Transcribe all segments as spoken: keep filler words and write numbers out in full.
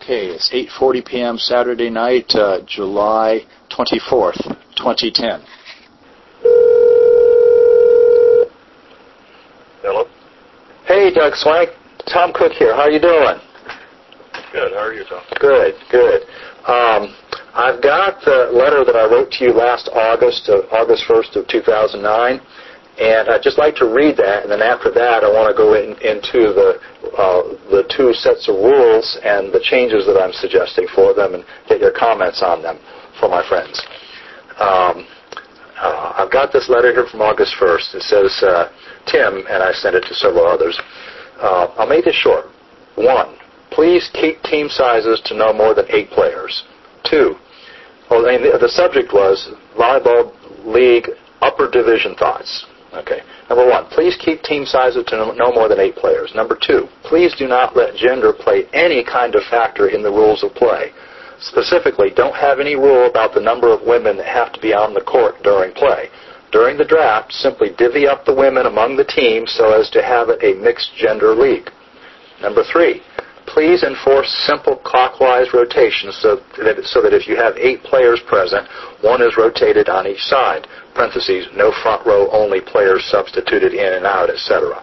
Okay, it's eight forty p.m. Saturday night, uh, July twenty-fourth, twenty ten. Hello? Hey, Doug Swank. Tom Cook here. How are you doing? Good. How are you, Tom? Good, good. Um, I've got the letter that I wrote to you last August, uh, August first of two thousand nine, and I'd just like to read that, and then after that I want to go in, into the uh, the two sets of rules and the changes that I'm suggesting for them and get your comments on them for my friends. Um, uh, I've got this letter here from August first. It says, uh, Tim, and I sent it to several others. Uh, I'll make this short. One, please keep team sizes to no more than eight players. Two, well, and the, the subject was volleyball league upper division thoughts. Okay. Number one, please keep team sizes to no, no more than eight players. Number two, please do not let gender play any kind of factor in the rules of play. Specifically, don't have any rule about the number of women that have to be on the court during play. During the draft, simply divvy up the women among the teams so as to have it a mixed gender league. Number three, please enforce simple clockwise rotation so that, so that if you have eight players present, one is rotated on each side. Parentheses, no front row, only players substituted in and out, et cetera.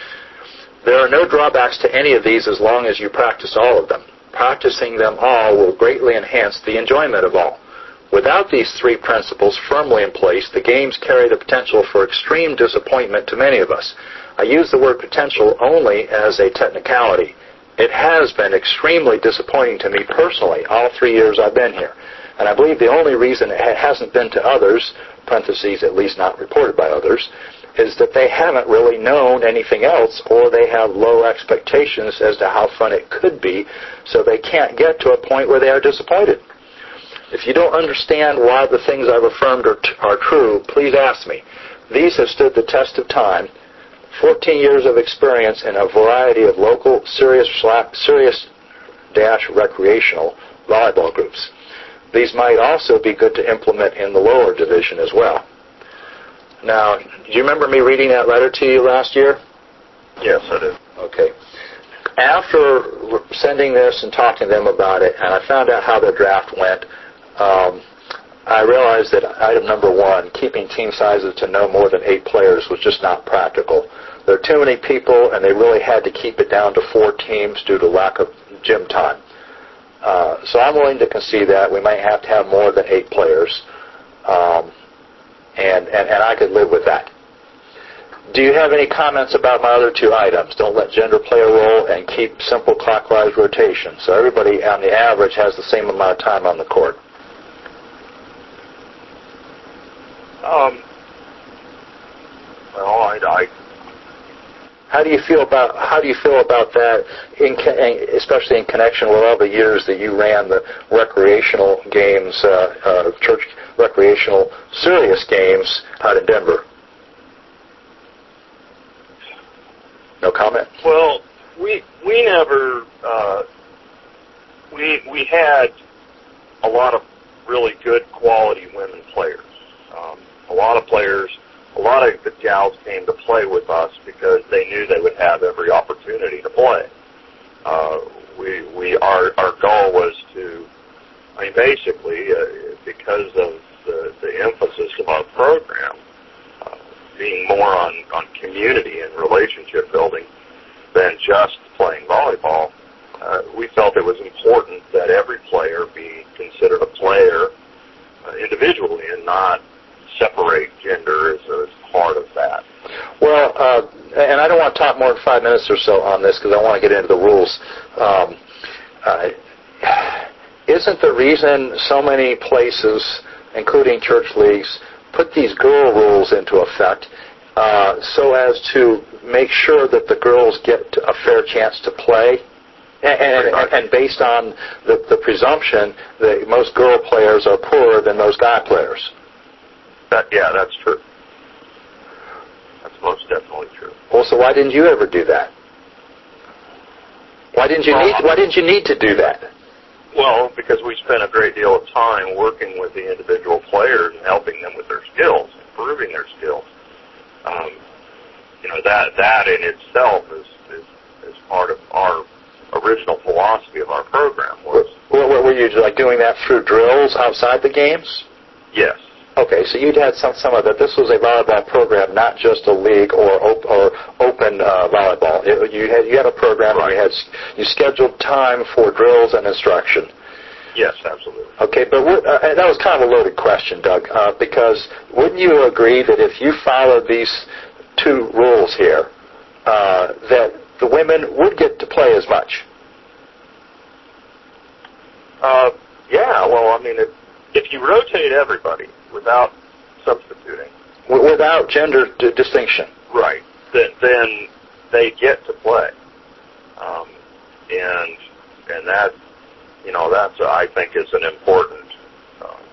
There are no drawbacks to any of these as long as you practice all of them. Practicing them all will greatly enhance the enjoyment of all. Without these three principles firmly in place, the games carry the potential for extreme disappointment to many of us. I use the word potential only as a technicality. It has been extremely disappointing to me personally all three years I've been here. And I believe the only reason it hasn't been to others, parentheses, at least not reported by others, is that they haven't really known anything else, or they have low expectations as to how fun it could be, so they can't get to a point where they are disappointed. If you don't understand why the things I've affirmed are, t- are true, please ask me. These have stood the test of time. fourteen years of experience in a variety of local serious serious dash recreational volleyball groups. These might also be good to implement in the lower division as well. Now, do you remember me reading that letter to you last year? Yes, I do. Okay. After sending this and talking to them about it, and I found out how the draft went, um, I realized that item number one, keeping team sizes to no more than eight players, was just not practical. There are too many people, and they really had to keep it down to four teams due to lack of gym time. Uh, so I'm willing to concede that. We might have to have more than eight players, um, and, and, and I could live with that. Do you have any comments about my other two items? Don't let gender play a role and keep simple clockwise rotation. So everybody on the average has the same amount of time on the court. Um, well, I, I How do you feel about how do you feel about that, in, especially in connection with all the years that you ran the recreational games, uh, uh, church recreational serious games out in Denver? No comment? Well, we we never uh, we we had a lot of really good quality women players. Um, a lot of players, a lot of the gals came to play with us because they knew they would have every opportunity to play. Uh, we we our our goal was to, I mean, basically uh, because of the, the emphasis of our program uh, being more on on community and relationship building than just playing volleyball, uh, we felt it was important that every player be considered a player uh, individually and not separate gender as a part of that. Well, uh, and I don't want to talk more than five minutes or so on this because I want to get into the rules. Um, uh, isn't the reason so many places, including church leagues, put these girl rules into effect uh, so as to make sure that the girls get a fair chance to play? And, and, and based on the, the presumption that most girl players are poorer than most guy players. That, yeah, that's true. That's most definitely true. Well, so why didn't you ever do that? Why didn't you well, need? Why didn't you need to do that? Well, because we spent a great deal of time working with the individual players and helping them with their skills, improving their skills. Um, you know, that that in itself is, is is part of our original philosophy of our program was. Well, were you like doing that through drills outside the games? Yes. Okay, so you'd had some some of that. This was a volleyball program, not just a league or op- or open uh, volleyball. It, you had you had a program, right. and you had you scheduled time for drills and instruction. Yes, absolutely. Okay, but what, uh, that was kind of a loaded question, Doug, uh, because wouldn't you agree that if you followed these two rules here, uh, that the women would get to play as much? Uh, yeah. Well, I mean, if if you rotate everybody without substituting, without gender d- distinction, right? Then then they get to play, um, and and that you know that's uh, I think is an important uh,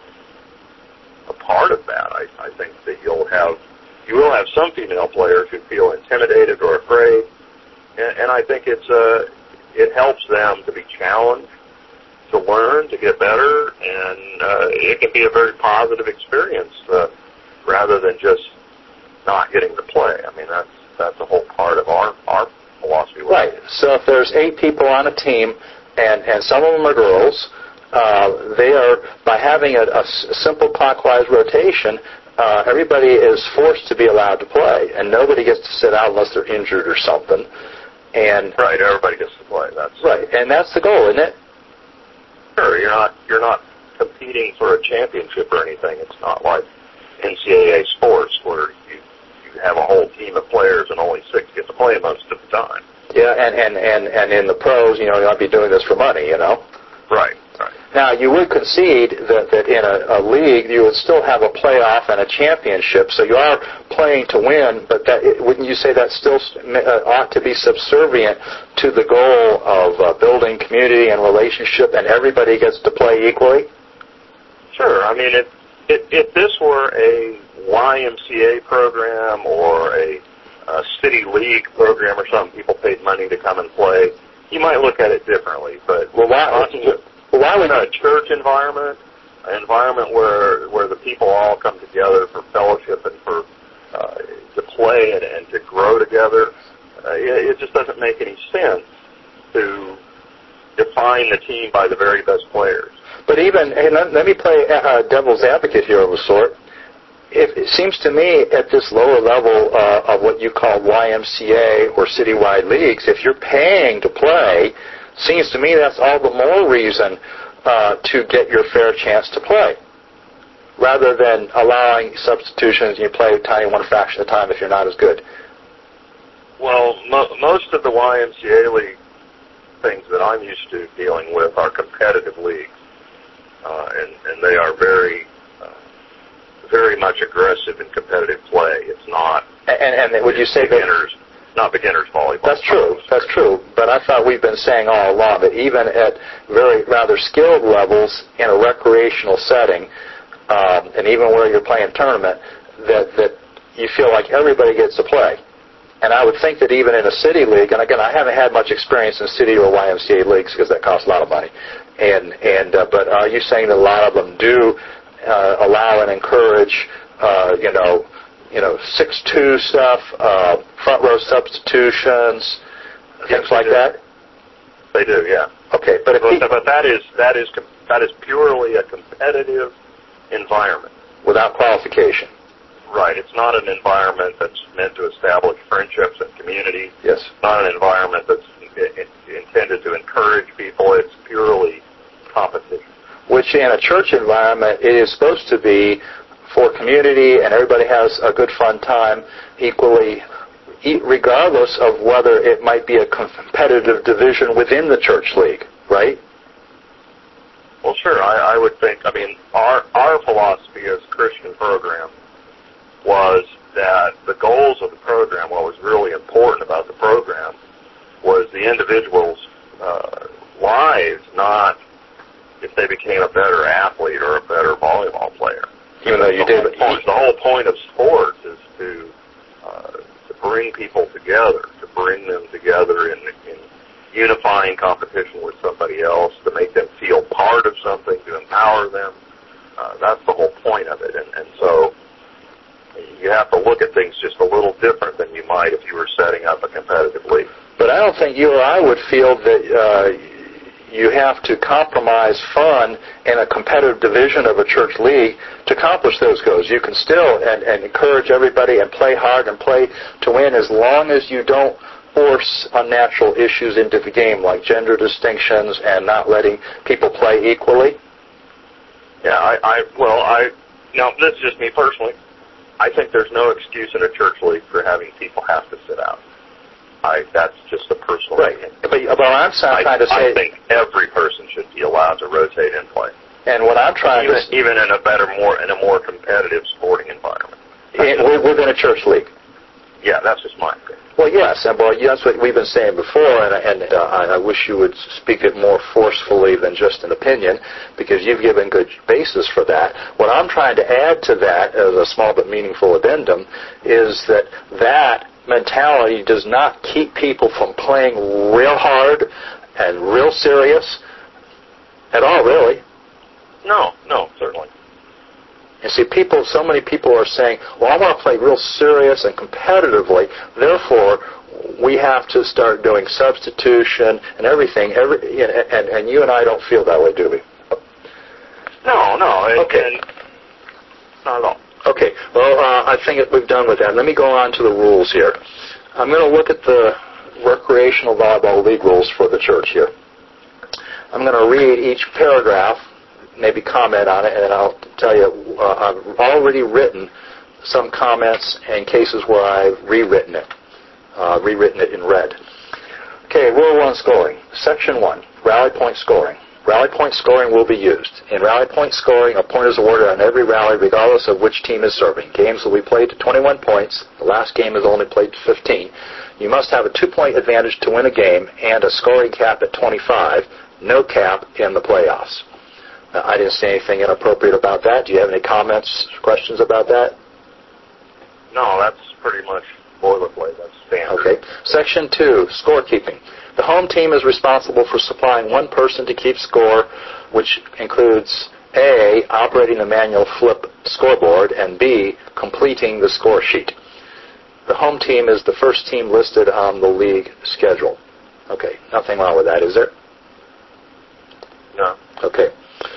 a part of that. I, I think that you'll have you will have some female players who feel intimidated or afraid, and, and I think it's uh, it helps them to be challenged, to learn, to get better, and uh, it can be a very positive experience uh, rather than just not getting to play. I mean, that's that's a whole part of our, our philosophy. Right. So if there's eight people on a team, and, and some of them are girls, uh, they are, by having a, a simple clockwise rotation, uh, everybody is forced to be allowed to play, and nobody gets to sit out unless they're injured or something. And right, everybody gets to play. That's right, and that's the goal, isn't it? Sure, you're not you're not competing for a championship or anything. It's not like N C double A sports where you you have a whole team of players and only six get to play most of the time. Yeah, and and and, and in the pros, you know, you might be doing this for money, you know. Right. Right. Now, you would concede that, that in a, a league you would still have a playoff and a championship, so you are playing to win, but that, wouldn't you say that still uh, ought to be subservient to the goal of uh, building community and relationship, and everybody gets to play equally? Sure. I mean, if, if, if this were a Y M C A program or a, a city league program or something, people paid money to come and play, you might look at it differently, but well, why, well, why would a church environment, an environment where where the people all come together for fellowship and for uh, to play and, and to grow together, uh, it, it just doesn't make any sense to define the team by the very best players. But even, hey, let, let me play uh, devil's advocate here of a sort. If, it seems to me at this lower level uh, of what you call Y M C A or citywide leagues, if you're paying to play, seems to me that's all the more reason uh, to get your fair chance to play, rather than allowing substitutions and you play a tiny one fraction of the time if you're not as good. Well, mo- most of the Y M C A league things that I'm used to dealing with are competitive leagues, uh, and, and they are very, uh, very much aggressive in competitive play. It's not. And, and would you say beginners? That, not beginners volleyball. That's true. That's true. But I thought we've been saying all along that even at very rather skilled levels in a recreational setting, um, and even where you're playing tournament, that that you feel like everybody gets to play. And I would think that even in a city league, and again, I haven't had much experience in city or Y M C A leagues because that costs a lot of money. And and uh, but are you saying that a lot of them do uh, allow and encourage, uh, you know, you know, six two stuff, uh, front row substitutions, yes, things like do. that? They do, yeah. Okay, but if but, he, but that is that is that is purely a competitive environment without qualification. Right. It's not an environment that's meant to establish friendships and community. Yes. It's not an environment that's intended to encourage people. It's purely competition. Which in a church environment, it is supposed to be for community and everybody has a good fun time equally, regardless of whether it might be a competitive division within the church league, right? Well, sure. I, I would think, I mean, our, our philosophy as a Christian program was that the goals of the program, what was really important about the program, was the individual's uh, lives, not if they became a better athlete or a better volleyball player. Even though you the did, whole point, the whole point of sports is to uh, to bring people together, to bring them together in, in unifying competition with somebody else, to make them feel part of something, to empower them. Uh, that's the whole point of it, and, and so you have to look at things just a little different than you might if you were setting up a competitive league. But I don't think you or I would feel that uh, you have to compromise fun in a competitive division of a church league to accomplish those goals. You can still and, and encourage everybody and play hard and play to win as long as you don't force unnatural issues into the game, like gender distinctions and not letting people play equally. Yeah, I, I well, I, now this is just me personally. I think there's no excuse in a church league for having people have to sit out. I, that's just a personal right. opinion. But well, I'm trying I, to say, I think every person should be allowed to rotate and play. And what I'm trying even, to even in a better, more in a more competitive sporting environment. It, within a church league. Yeah, that's just my opinion. Well, yes, and well, that's what we've been saying before, and, and uh, I wish you would speak it more forcefully than just an opinion, because you've given good basis for that. What I'm trying to add to that, as a small but meaningful addendum, is that that mentality does not keep people from playing real hard and real serious at all, really. No, no, certainly. You see, people, so many people are saying, well, I want to play real serious and competitively, therefore we have to start doing substitution and everything, every, and, and you and I don't feel that way, do we? No, no. And, okay. And not at all. Okay. Well, uh, I think we've done with that. Let me go on to the rules here. I'm going to look at the recreational volleyball league rules for the church here. I'm going to read each paragraph, maybe comment on it, and I'll tell you, uh, I've already written some comments in cases where I've rewritten it, uh, rewritten it in red. Okay, Rule one, scoring. Section one, rally point scoring. Rally point scoring will be used. In rally point scoring, a point is awarded on every rally regardless of which team is serving. Games will be played to twenty-one points. The last game is only played to fifteen. You must have a two-point advantage to win a game and a scoring cap at twenty-five, no cap in the playoffs. Uh, I didn't say anything inappropriate about that. Do you have any comments, questions about that? No, that's pretty much boilerplate. That's standard. Okay. Section two, scorekeeping. The home team is responsible for supplying one person to keep score, which includes A, operating the manual flip scoreboard, and B, completing the score sheet. The home team is the first team listed on the league schedule. Okay, nothing wrong with that, is there? No. Okay.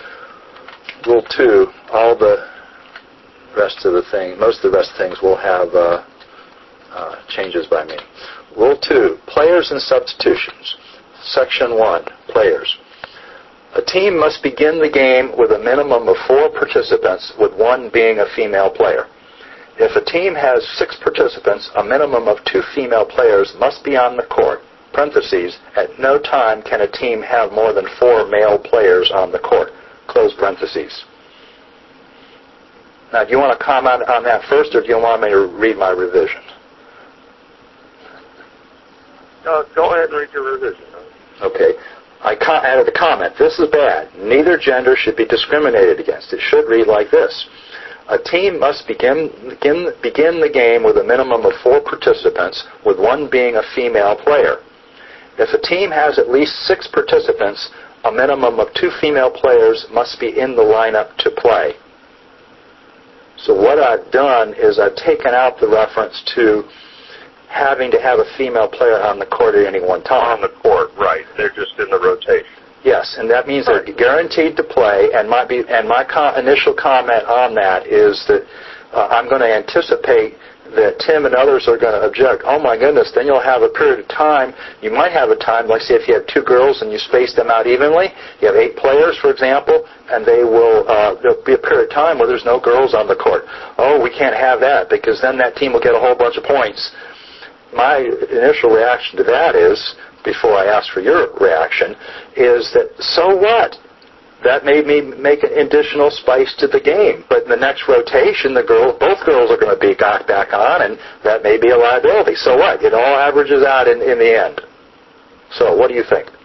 Rule two, all the rest of the thing, most of the rest of the things will have uh, uh, changes by me. Rule two, players and substitutions. Section one, players. A team must begin the game with a minimum of four participants, with one being a female player. If a team has six participants, a minimum of two female players must be on the court. Parentheses, at no time can a team have more than four male players on the court. Close parentheses. Now, do you want to comment on that first, or do you want me to read my revision? Uh, go ahead and read your revision. Okay. I co- added a comment. This is bad. Neither gender should be discriminated against. It should read like this. A team must begin, begin, begin the game with a minimum of four participants, with one being a female player. If a team has at least six participants, a minimum of two female players must be in the lineup to play. So what I've done is I've taken out the reference to having to have a female player on the court at any one time. On the court, right. They're just in the rotation. Yes, and that means they're guaranteed to play, and my, be, and my co- initial comment on that is that uh, I'm going to anticipate that Tim and others are going to object. Oh my goodness, then you'll have a period of time, you might have a time, like say if you have two girls and you space them out evenly, you have eight players, for example, and they will, uh, there'll be a period of time where there's no girls on the court. Oh, we can't have that, because then that team will get a whole bunch of points. My initial reaction to that is, before I ask for your reaction, is that, so what? That made me make an additional spice to the game. But in the next rotation, the girl, both girls are going to be got back on, and that may be a liability. So what? It all averages out in, in the end. So what do you think?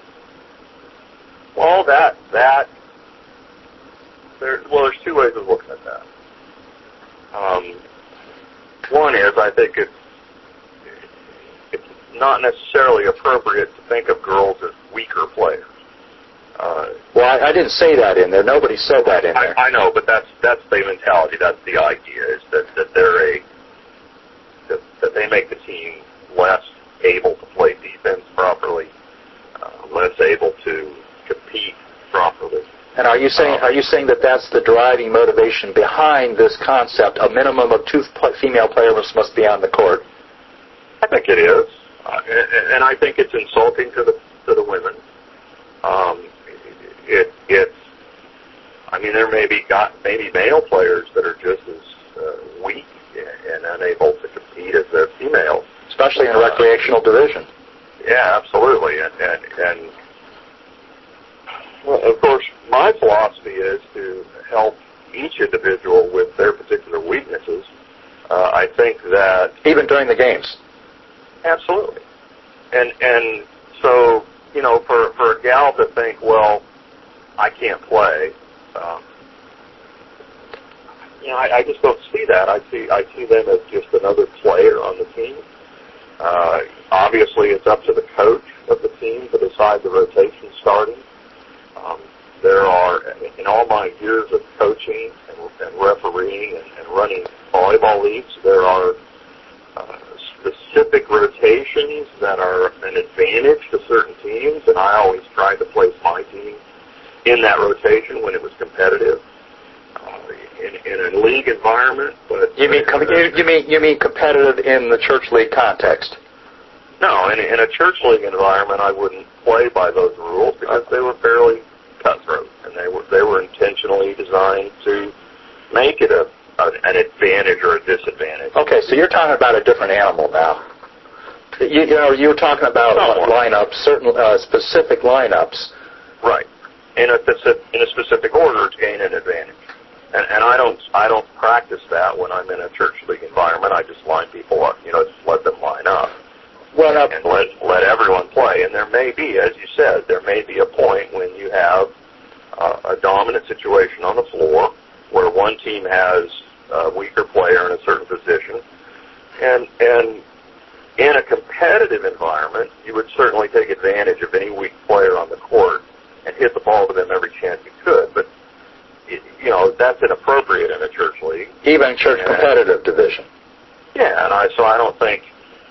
Well, that, that, there, well, there's two ways of looking at that. Um, one is, I think it's, it's not necessarily appropriate to think of girls as weaker players. Uh, well, I, I didn't say that in there. Nobody said that in there. I, I know, but that's that's the mentality. That's the idea. Is that, that they're a that, that they make the team less able to play defense properly, uh, less able to compete properly. And are you saying are you saying that that's the driving motivation behind this concept? A minimum of two female players must be on the court. I think it is, uh, and, and I think it's insulting to the to the women. Um, it it's. I mean, there may be got maybe male players that are just as uh, weak and unable to compete as their females, especially in a recreational uh, division. Yeah, absolutely, and and. and well, of course, my philosophy is to help each individual with their particular weaknesses. Uh, I think that even during the games, absolutely, and and so you know, for for a gal to think, well, I can't play, um, you know, I, I just don't see that. I see I see them as just another player on the team. Uh, obviously, it's up to the coach of the team to decide the rotation starting. Um, there are, in all my years of coaching and, and refereeing and, and running volleyball leagues, there are uh, specific rotations that are an advantage to certain teams, and I always tried to place my team in that rotation when it was competitive. Uh, in, in a league environment, but you mean com- you, you mean you mean competitive in the church league context? No, in, in a church league environment, I wouldn't play by those rules because they were fairly cutthroat, and they were they were intentionally designed to make it a, a an advantage or a disadvantage. Okay, so you're talking about a different animal now. You, you know, you were talking about Somewhat. lineups, certain uh, specific lineups. Right. In a specific in a specific order to gain an advantage, and and I don't I don't practice that when I'm in a church league environment. I just line people up, you know, just let them line up. Well, uh, and let let everyone play. And there may be, as you said, there may be a point when you have uh, a dominant situation on the floor where one team has a weaker player in a certain position. And and in a competitive environment, you would certainly take advantage of any weak player on the court and hit the ball to them every chance you could. But, you know, that's inappropriate in a church league. Even church and, competitive division. Yeah, and I so I don't think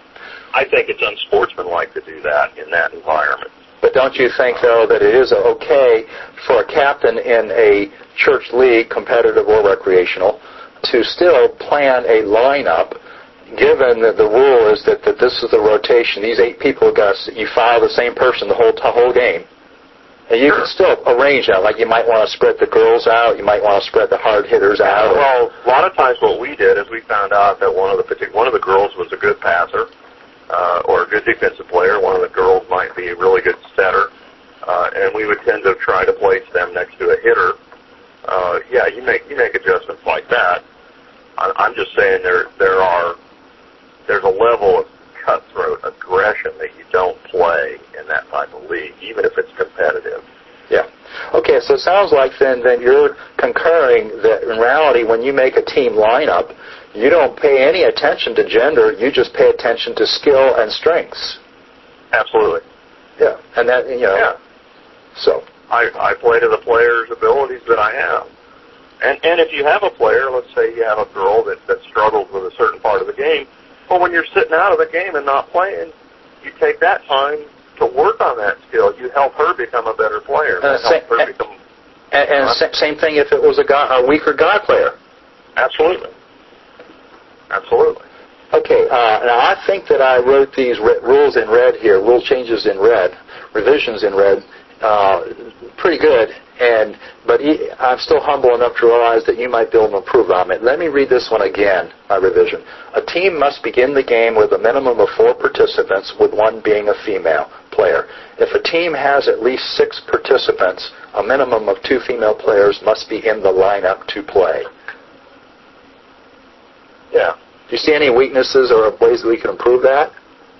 I think it's unsportsmanlike to do that in that environment. But don't you think, though, that it is okay for a captain in a church league, competitive or recreational, to still plan a lineup, given that the rule is that, that this is the rotation, these eight people, got you file the same person the whole the whole game, and you can still arrange that. Like you might want to spread the girls out, you might want to spread the hard hitters out. Well, a lot of times what we did is we found out that one of the particular, one of the girls was a good passer. Uh, or a good defensive player. One of the girls might be a really good setter, uh, and we would tend to try to place them next to a hitter. Uh, yeah, you make you make adjustments like that. I, I'm just saying there there are there's a level of cutthroat aggression that you don't play in that type of league, even if it's competitive. Yeah. Okay, so it sounds like then then you're concurring that in reality, when you make a team lineup, you don't pay any attention to gender. You just pay attention to skill and strengths. Absolutely. Yeah, and that you know. Yeah. So I I play to the player's abilities that I have, and and if you have a player, let's say you have a girl that that struggles with a certain part of the game, well, when you're sitting out of the game and not playing, you take that time to work on that skill. You help her become a better player. Uh, and help her and, become. And, and uh, same thing if it was a, guy, a weaker guy player. Absolutely. Absolutely. Okay, uh, now I think that I wrote these re- rules in red here, rule changes in red, revisions in red, uh, pretty good, and but e- I'm still humble enough to realize that you might be able to improve on it. Let me read this one again, my revision. A team must begin the game with a minimum of four participants, with one being a female player. If a team has at least six participants, a minimum of two female players must be in the lineup to play. Yeah. Do you see any weaknesses or ways that we can improve that?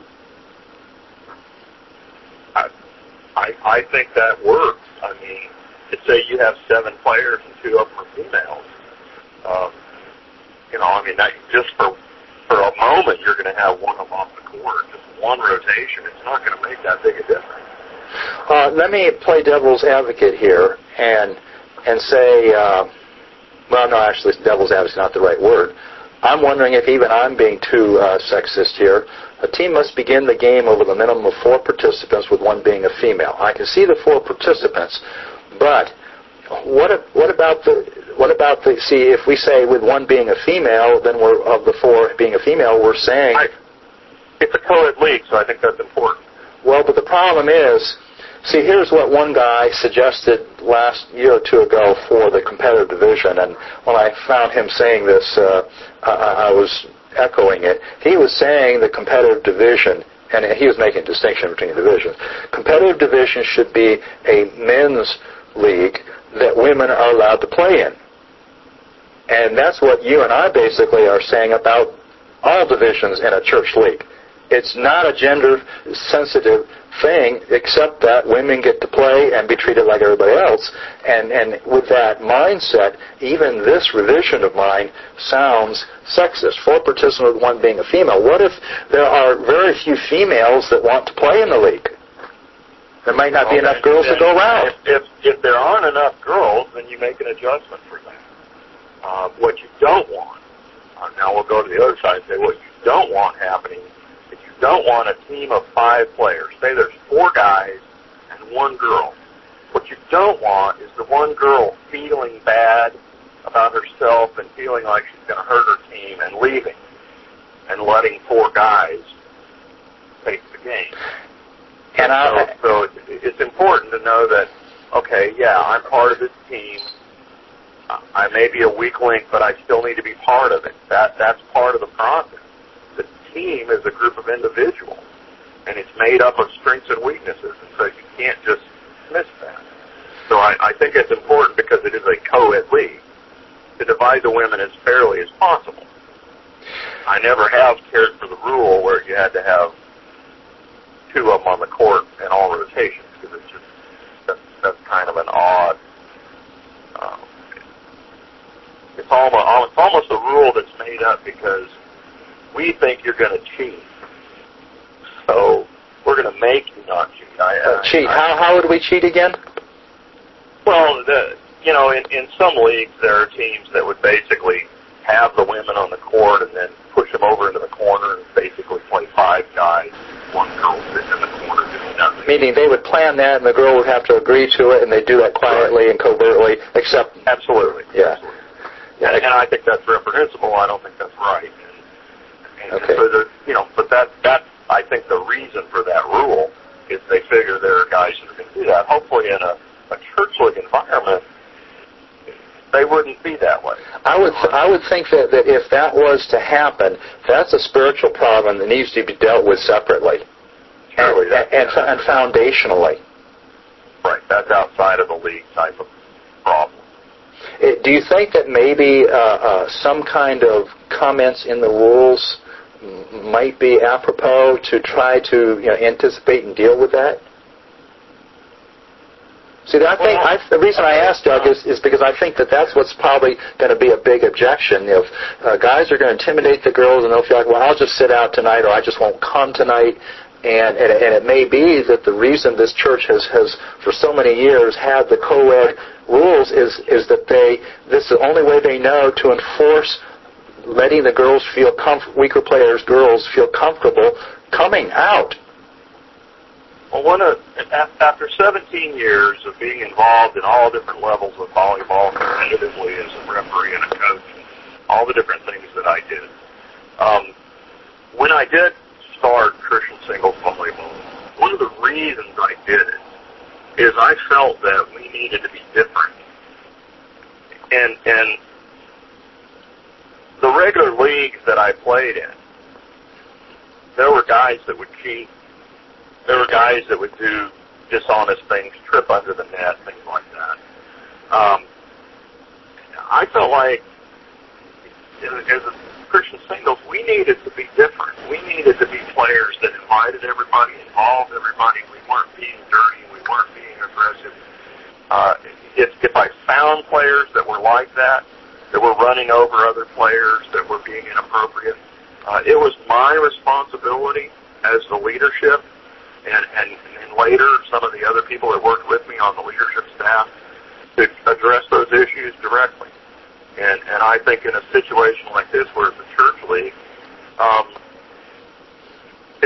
I, I, I think that works. I mean, let's say you have seven players and two of them are females. Um, you know, I mean, that just for for a moment you're going to have one of them off the court. Just one rotation. It's not going to make that big a difference. Uh, let me play devil's advocate here and and say, uh, well, no, actually, devil's advocate is not the right word. I'm wondering if even I'm being too uh, sexist here. A team must begin the game with a minimum of four participants, with one being a female. I can see the four participants, but what what about the what about the? See, if we say with one being a female, then we're of the four being a female, we're saying I, it's a co-ed league, so I think that's important. Well, but the problem is, see, here's what one guy suggested last year or two ago for the competitive division, and when I found him saying this, uh, I, I was echoing it. He was saying the competitive division, and he was making a distinction between divisions. Competitive division should be a men's league that women are allowed to play in. And that's what you and I basically are saying about all divisions in a church league. It's not a gender-sensitive thing, except that women get to play and be treated like everybody else. And, and with that mindset, even this revision of mine sounds sexist. Four participants with one being a female. What if there are very few females that want to play in the league? There might not be okay. enough girls then, to go around. If, if, if there aren't enough girls, then you make an adjustment for that. Uh, what you don't want, uh, now we'll go to the other side and say what you don't want happening. Don't want a team of five players. Say there's four guys and one girl. What you don't want is the one girl feeling bad about herself and feeling like she's going to hurt her team and leaving and letting four guys take the game. And so, so it's important to know that, okay, yeah, I'm part of this team. I may be a weak link, but I still need to be part of it. That That's part of the process. Team is a group of individuals, and it's made up of strengths and weaknesses, and so you can't just miss that. So I, I think it's important, because it is a co-ed league, to divide the women as fairly as possible. I never have cared for the rule where you had to have two of them on the court in all rotations, because it's just that's, that's kind of an odd. Um, it's almost it's almost a rule that's made up because we think you're going to cheat, so we're going to make you not cheat. I, uh, cheat? I, how how would we cheat again? Well, the, you know, in, in some leagues there are teams that would basically have the women on the court and then push them over into the corner and basically play five guys, one girl sitting in the corner doing nothing. Meaning they would plan that, and the girl would have to agree to it, and they do that quietly right. and covertly, except absolutely, yeah. Absolutely. And, and I think that's reprehensible. I don't think that's right. And okay. so the, you know, but that that I think the reason for that rule is they figure there are guys that are going to do that. Hopefully, in a, a church league environment, they wouldn't be that way. I would th- I would think that, that if that was to happen, that's a spiritual problem that needs to be dealt with separately, Surely and, and, and, and foundationally. Right. That's outside of the league type of problem. It, do you think that maybe uh, uh, some kind of comments in the rules might be apropos to try to you know, anticipate and deal with that? See, I think I, the reason I asked Doug is, is because I think that that's what's probably going to be a big objection. If uh, guys are going to intimidate the girls and they'll feel like, well, I'll just sit out tonight, or I just won't come tonight. And, and, and it may be that the reason this church has, has for so many years had the co-ed rules is, is that they this is the only way they know to enforce letting the girls feel comf- weaker players, girls feel comfortable coming out. Well, one of, after seventeen years of being involved in all different levels of volleyball competitively as a referee and a coach, all the different things that I did, um, when I did start Christian singles volleyball, one of the reasons I did it is I felt that we needed to be different. And and the regular leagues that I played in, there were guys that would cheat. There were guys that would do dishonest things, trip under the net, things like that. Um, I felt like, as a Christian singles, we needed to be different. We needed to be players that invited everybody, involved everybody. We weren't being dirty. We weren't being aggressive. Uh, if, if I found players that were like that, that were running over other players, that were being inappropriate, uh, it was my responsibility as the leadership, and, and, and later some of the other people that worked with me on the leadership staff, to address those issues directly. And, and I think in a situation like this where it's a church league, um,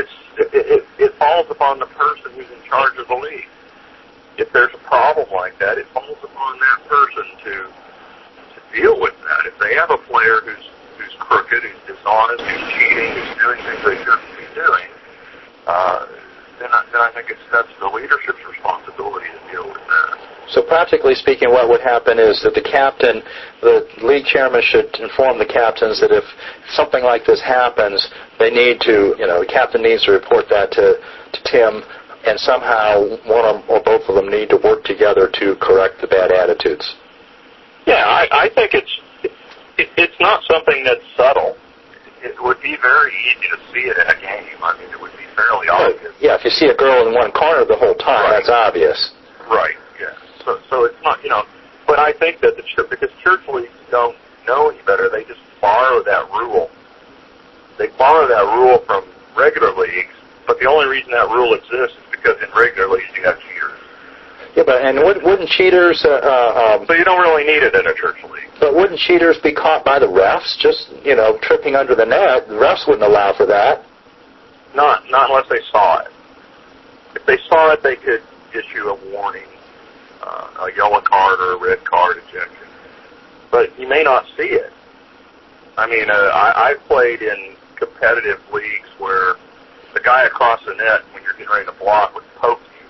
falls upon the person who's in charge of the league. If there's a problem like that, it falls upon that person to to deal with that. If they have a player who's who's crooked, who's dishonest, who's cheating, who's doing things they shouldn't be doing, uh, then, I, then I think it's that's the leadership's responsibility to deal with that. So practically speaking, what would happen is that the captain, the league chairman should inform the captains that if something like this happens, they need to, you know, the captain needs to report that to, to Tim, and somehow one or both of them need to work together to correct the bad attitudes. Yeah, I, I think it's it, it's not something that's subtle. It would be very easy to see it in a game. I mean, it would be fairly obvious. Yeah, if you see a girl in one corner the whole time, right. That's obvious. Right. Yeah. So, so it's not, you know, but I think that the church, because church leagues don't know any better, they just borrow that rule. They borrow that rule from regular leagues, but the only reason that rule exists is because in regular leagues you have cheaters. Yeah, but and wouldn't cheaters? Uh, uh, um, so you don't really need it in a church league. But wouldn't cheaters be caught by the refs? Just you know, tripping under the net. The refs wouldn't allow for that. Not, not unless they saw it. If they saw it, they could issue a warning. Uh, a yellow card or a red card ejection. But you may not see it. I mean, uh, I, I've played in competitive leagues where the guy across the net, when you're getting ready to block, would poke you.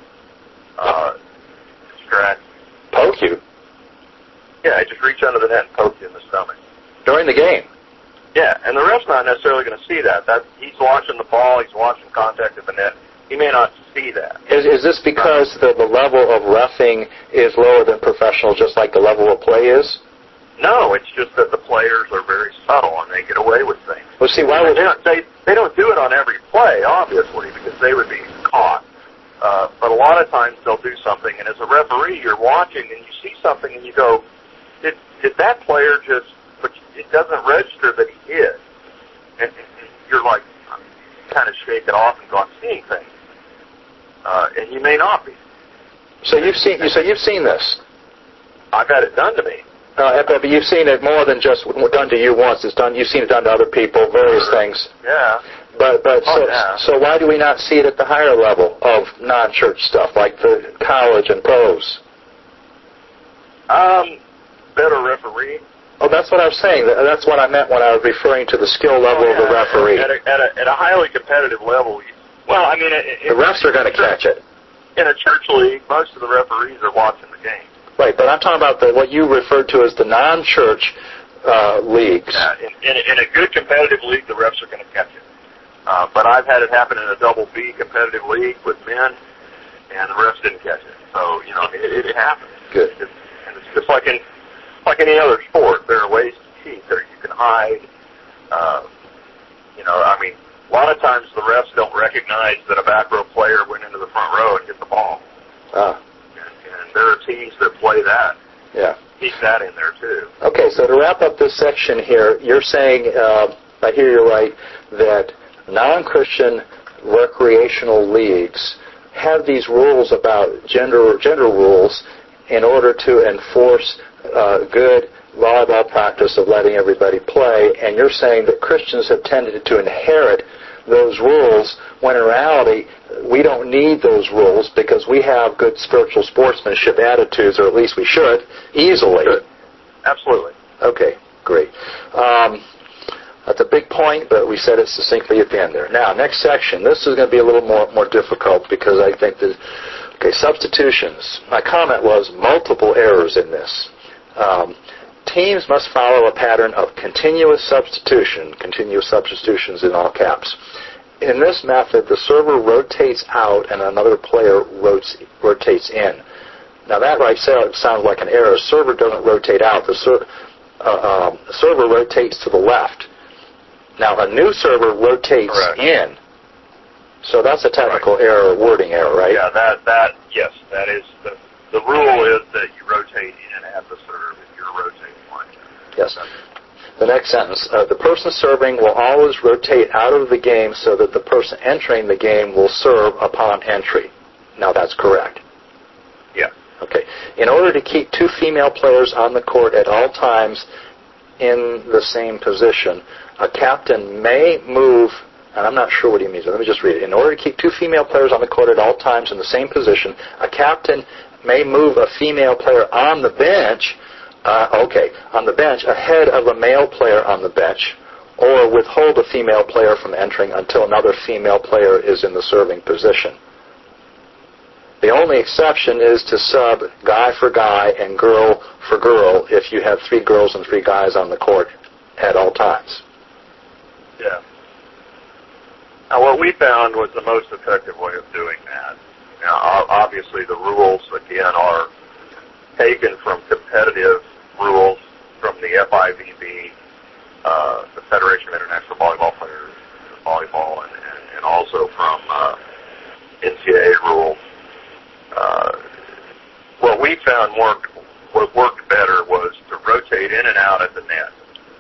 Uh, distract you. Poke you? Yeah, just reach under the net and poke you in the stomach. During the game? Yeah, and the ref's not necessarily going to see that. That he's watching the ball, he's watching contact at the net. He may not see that. Is, is this because the, the level of reffing is lower than professional, just like the level of play is? No, it's just that the players are very subtle and they get away with things. Well, see, why would they don't, they, they don't do it on every play, obviously, because they would be caught. Uh, but a lot of times they'll do something, and as a referee, you're watching and you see something and you go, did did that player just? But it doesn't register that he did, and, and you're like, kind of shake it off and go, I'm seeing things. Uh, and you may not be. So you've seen. So you've seen this. I've had it done to me. Uh, but you've seen it more than just done to you once. It's done. You've seen it done to other people, various things. Yeah. But but oh, so yeah. so why do we not see it at the higher level of non-church stuff, like the college and pros? Um, better referee. Oh, that's what I was saying. That's what I meant when I was referring to the skill level oh, yeah. of the referee. At a, at a, at a highly competitive level. Well, I mean, it, the refs are going to catch it. In a church league, most of the referees are watching the game. Right, but I'm talking about the, what you referred to as the non-church uh, leagues. Yeah, in, in, in a good competitive league, the refs are going to catch it. Uh, but I've had it happen in a double B competitive league with men, and the refs didn't catch it. So, you know, it, it happens. Good. It's, and it's just like in like any other sport. There are ways to cheat. There you can hide. Uh, you know, I mean, a lot of times the refs don't recognize that a back row player went into the front row and hit the ball. Ah. And, and there are teams that play that. Yeah. Keep that in there, too. Okay, so to wrap up this section here, you're saying, uh, I hear you right, that non-Christian recreational leagues have these rules about gender gender rules in order to enforce uh, good volleyball practice of letting everybody play, and you're saying that Christians have tended to inherit those rules when in reality we don't need those rules because we have good spiritual sportsmanship attitudes, or at least we should, easily. Good. Absolutely. Okay, great. Um, that's a big point, but we said it succinctly at the end there. Now, next section. This is going to be a little more, more difficult because I think that, okay, substitutions. My comment was multiple errors in this. Um, teams must follow a pattern of continuous substitution, continuous substitutions in all caps. In this method, the server rotates out and another player rotates, rotates in. Now that right sounds like an error. The server doesn't rotate out. The, ser- uh, um, the server rotates to the left. Now a new server rotates Correct. in. So that's a technical right. error, wording error, right? Yeah, that, that, yes, that is, the, the rule is that you rotate in at the serve if you're rotating like that. Yes. The next sentence, uh, the person serving will always rotate out of the game so that the person entering the game will serve upon entry. Now that's correct. Yeah. Okay. In order to keep two female players on the court at all times in the same position, a captain may move and I'm not sure what he means. Let me just read it. In order to keep two female players on the court at all times in the same position, a captain may move a female player on the bench, uh, okay, on the bench ahead of a male player on the bench, or withhold a female player from entering until another female player is in the serving position. The only exception is to sub guy for guy and girl for girl if you have three girls and three guys on the court at all times. Yeah. Now, what we found was the most effective way of doing that. Now, obviously, the rules, again, are taken from competitive rules from the F I V B, uh, the Federation of International Volleyball Players, volleyball, and, and, and also from uh, N C double A rules. Uh, what we found worked, what worked better was to rotate in and out at the net.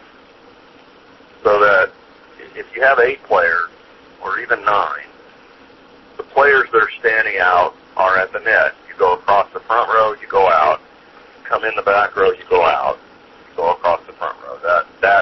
So that if you have eight players, or even nine, the players that are standing out are at the net. You go across the front row, you go out. Come in the back row, you go out. You go across the front row. That that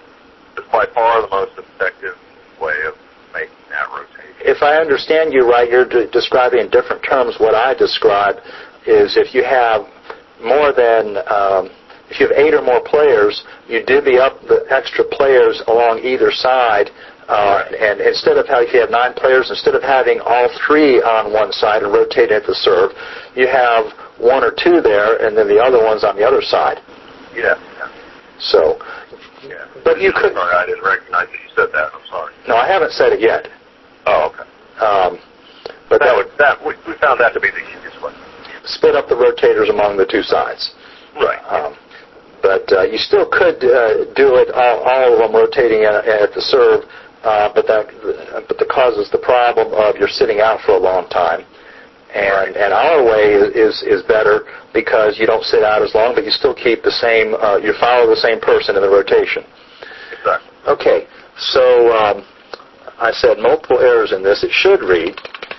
is by far the most effective way of making that rotation. If I understand you right, you're de- describing in different terms what I describe is if you have more than, um, if you have eight or more players, you divvy up the extra players along either side, uh, right. and instead of how if you have nine players, instead of having all three on one side and rotating at the serve, you have one or two there, and then the other one's on the other side. Yeah. yeah. So, yeah. but you could. Sorry, I didn't recognize that you said that. I'm sorry. No, I haven't said it yet. Oh, okay. Um, but that, that would that we, we found that to be the easiest way. Split up the rotators among the two sides. Right. Um, but uh, you still could uh, do it all, all of them rotating at, at the serve, uh, but that but that causes the problem of you're sitting out for a long time. And right. and our way is is better because you don't sit out as long, but you still keep the same. Uh, you follow the same person in the rotation. Exactly. Okay. So. Um, I said multiple errors in this. It should read,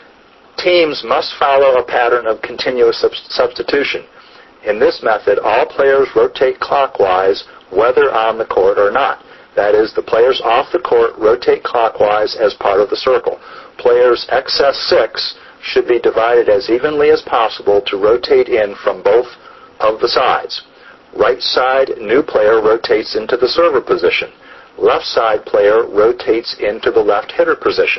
teams must follow a pattern of continuous sub- substitution. In this method, all players rotate clockwise whether on the court or not. That is, the players off the court rotate clockwise as part of the circle. Players X S six should be divided as evenly as possible to rotate in from both of the sides. Right side new player rotates into the server position. Left side player rotates into the left hitter position.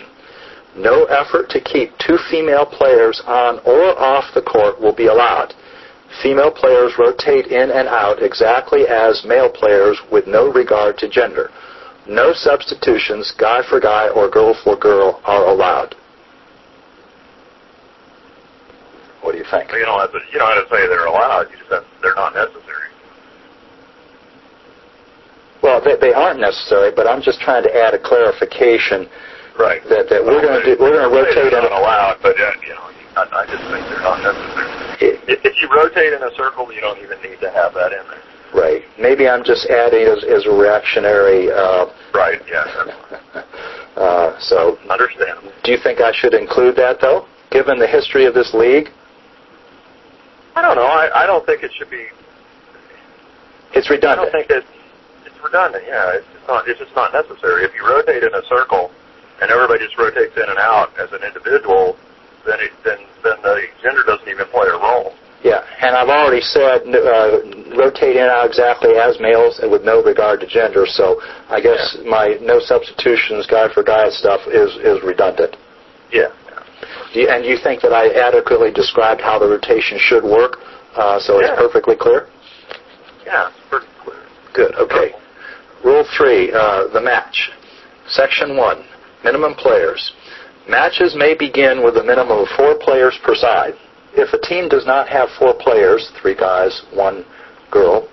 No effort to keep two female players on or off the court will be allowed. Female players rotate in and out exactly as male players with no regard to gender. No substitutions, guy for guy or girl for girl, are allowed. What do you think? Well, you don't have to. You don't have to say they're allowed. You just have, they're not necessary. Well, they, they aren't necessary, but I'm just trying to add a clarification. Right. That, that well, we're going to we're going to rotate. They're not allowed, but uh, you know, I, I just think they're not necessary. It, if, if you rotate in a circle, you don't even need to have that in there. Right. Maybe I'm just adding as, as a reactionary. Uh, right. Yeah. uh, so. Understand. Do you think I should include that though, given the history of this league? I don't know. I, I don't think it should be. It's redundant. I don't think it's. redundant, yeah. It's just not. It's just not necessary. If you rotate in a circle, and everybody just rotates in and out as an individual, then it, then then the gender doesn't even play a role. Yeah, and I've already said uh, rotate in and out exactly as males and with no regard to gender. So I guess yeah. my no substitutions, guy for guy stuff is is redundant. Yeah. Do you, and do you think that I adequately described how the rotation should work, uh, so yeah. it's perfectly clear? Yeah, it's pretty clear. Good. Okay. Rule three, uh, the match. Section one, minimum players. Matches may begin with a minimum of four players per side. If a team does not have four players, three guys, one girl,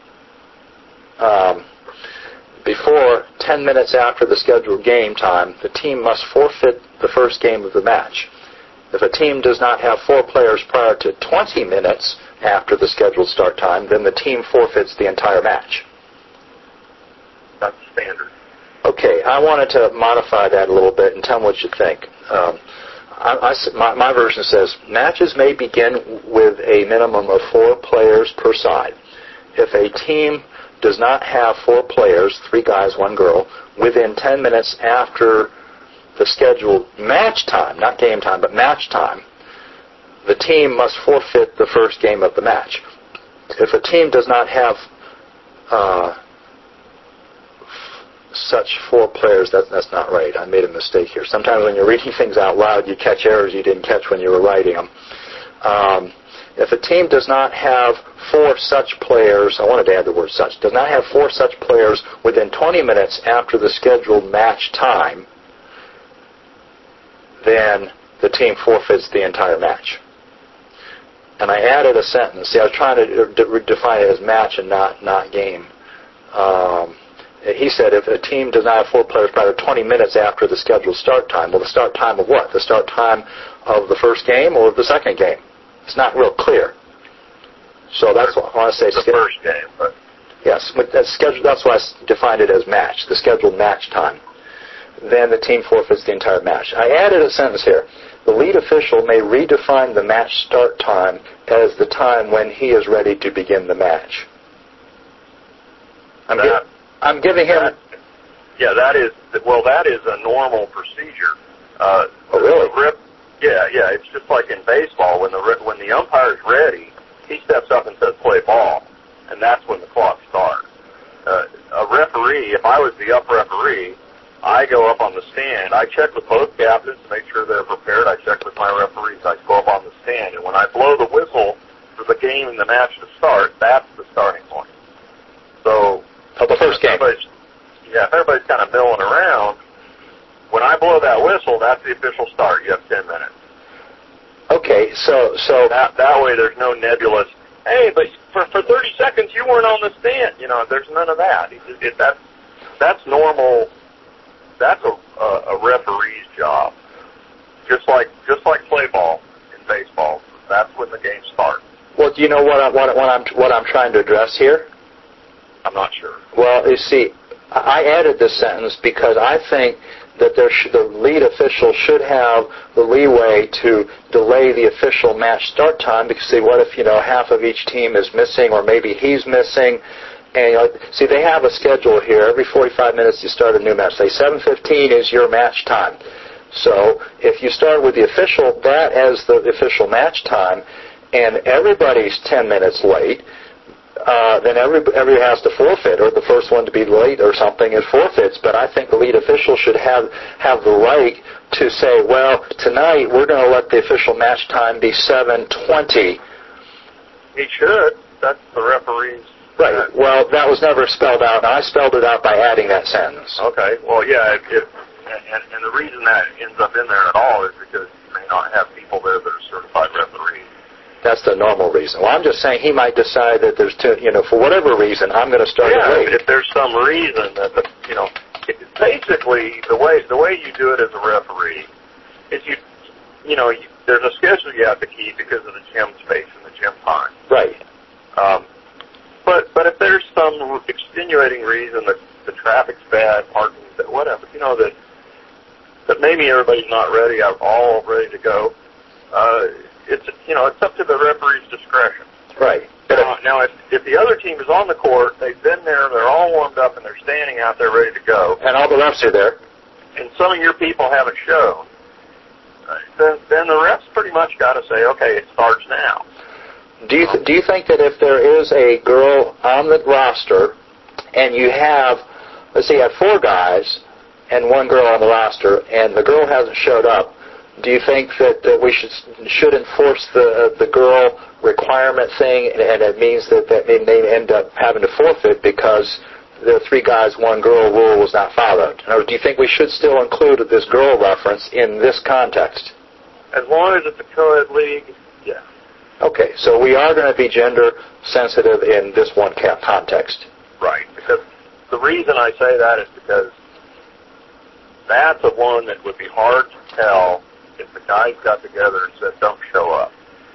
um, before ten minutes after the scheduled game time, the team must forfeit the first game of the match. If a team does not have four players prior to twenty minutes after the scheduled start time, then the team forfeits the entire match. That's standard. Okay, I wanted to modify that a little bit and tell me what you think. Um, I, I, my, my version says, matches may begin with a minimum of four players per side. If a team does not have four players, three guys, one girl, within ten minutes after the scheduled match time, not game time, but match time, the team must forfeit the first game of the match. If a team does not have uh, such four players, that, that's not right. I made a mistake here. Sometimes when you're reading things out loud, you catch errors you didn't catch when you were writing them. Um, if a team does not have four such players, I wanted to add the word such, does not have four such players within twenty minutes after the scheduled match time, then the team forfeits the entire match. And I added a sentence. See, I was trying to de- define it as match and not, not game. Um, he said if a team does not have four players prior to twenty minutes after the scheduled start time, well, the start time of what? The start time of the first game or the second game? It's not real clear. So that's what I want to say. The first game, but yes, that's scheduled. That's why I defined it as match, the scheduled match time. Then the team forfeits the entire match. I added a sentence here. The lead official may redefine the match start time as the time when he is ready to begin the match. I'm, that, gi- I'm giving him... That, yeah, that is, well, that is a normal procedure. Uh, oh, really? The rip, yeah, yeah, it's just like in baseball. When the when the umpire's ready, he steps up and says, play ball, and that's when the clock starts. Uh, a referee, if I was the up referee, I go up on the stand. I check with both captains to make sure they're prepared. I check with my referees. I go up on the stand. And when I blow the whistle for the game and the match to start, that's the starting point. So, of the first game. Yeah, if everybody's kind of milling around, when I blow that whistle, that's the official start. You have ten minutes. Okay, so... so that, that way there's no nebulous, hey, but for, for thirty seconds you weren't on the stand. You know, there's none of that. It, it, that's, that's normal... That's a, a, a referee's job, just like just like play ball in baseball. That's when the game starts. Well, do you know what, I, what, what I'm what I'm trying to address here? I'm not sure. Well, you see, I added this sentence because I think that there sh- the lead official should have the leeway to delay the official match start time because, see, what if, you know, half of each team is missing or maybe he's missing? And, you know, see, they have a schedule here. Every forty-five minutes you start a new match. Say seven fifteen is your match time. So if you start with the official, that as the official match time, and everybody's ten minutes late, uh, then every, everybody has to forfeit, or the first one to be late or something is forfeits. But I think the lead official should have, have the right to say, well, tonight we're going to let the official match time be seven twenty. He should. That's the referee's. Right. Well, that was never spelled out, and I spelled it out by adding that sentence. Okay. Well, yeah, if, if, and, and the reason that ends up in there at all is because you may not have people there that are certified referees. That's the normal reason. Well, I'm just saying he might decide that there's two, you know, for whatever reason, I'm going to start yeah, it late. If there's some reason that, the, you know, it, basically the way the way you do it as a referee is you, you know, you, there's a schedule you have to keep because of the gym space and the gym time. Right. Um, But but if there's some extenuating reason that the traffic's bad, parking's bad, whatever, you know, that that maybe everybody's not ready, all ready to go, uh, it's you know it's up to the referee's discretion. Right. Now, now if, if the other team is on the court, they've been there, they're all warmed up, and they're standing out there ready to go, and all the refs are there, and some of your people haven't shown, uh, then then the refs pretty much got to say, okay, it starts now. Do you th- do you think that if there is a girl on the roster, and you have, let's say you have four guys and one girl on the roster, and the girl hasn't showed up, do you think that, that we should should enforce the uh, the girl requirement thing, and, and it means that, that they may end up having to forfeit because the three guys, one girl rule was not followed? Or do you think we should still include this girl reference in this context? As long as it's a co-ed league, yeah. Okay, so we are going to be gender sensitive in this one context. Right, because the reason I say that is because that's the one that would be hard to tell if the guys got together and said, don't show up.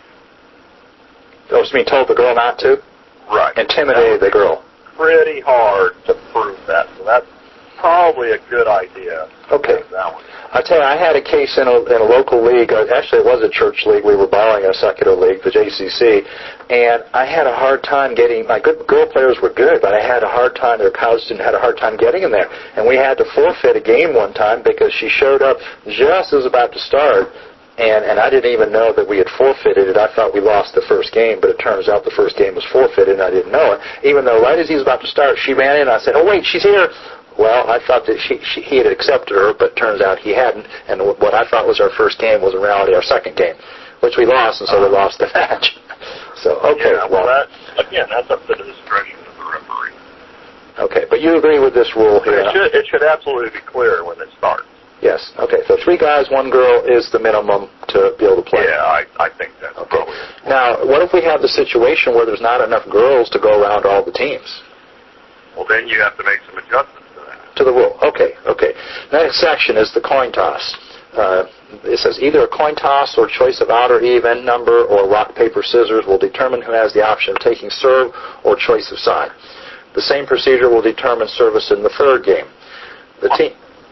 Those mean told the girl not to? Right. Intimidated the girl. Pretty hard to prove that. So that's probably a good idea. Okay. That one. I tell you, I had a case in a, in a local league. Uh, actually, it was a church league. We were borrowing a secular league, the J C C, and I had a hard time getting. My good girl players were good, but I had a hard time. Their college student had a hard time getting in there, and we had to forfeit a game one time because she showed up just as it was about to start. And, and I didn't even know that we had forfeited it. I thought we lost the first game, but it turns out the first game was forfeited, and I didn't know it. Even though right as he was about to start, she ran in, and I said, oh, wait, she's here. Well, I thought that she, she, he had accepted her, but turns out he hadn't, and what I thought was our first game was in reality our second game, which we lost, and so we lost the match. So, okay. Yeah, well, that, again, that's up to the discretion of the referee. Okay, but you agree with this rule here? It should, it should absolutely be clear when it starts. Yes. Okay. So three guys, one girl is the minimum to be able to play. Yeah, I, I think that's okay. probably. Now, what if we have the situation where there's not enough girls to go around all the teams? Well, then you have to make some adjustments to that. To the rule. Okay. Okay. Next section is the coin toss. Uh, it says either a coin toss or choice of odd or even number or rock, paper, scissors will determine who has the option of taking serve or choice of side. The same procedure will determine service in the third game. The team.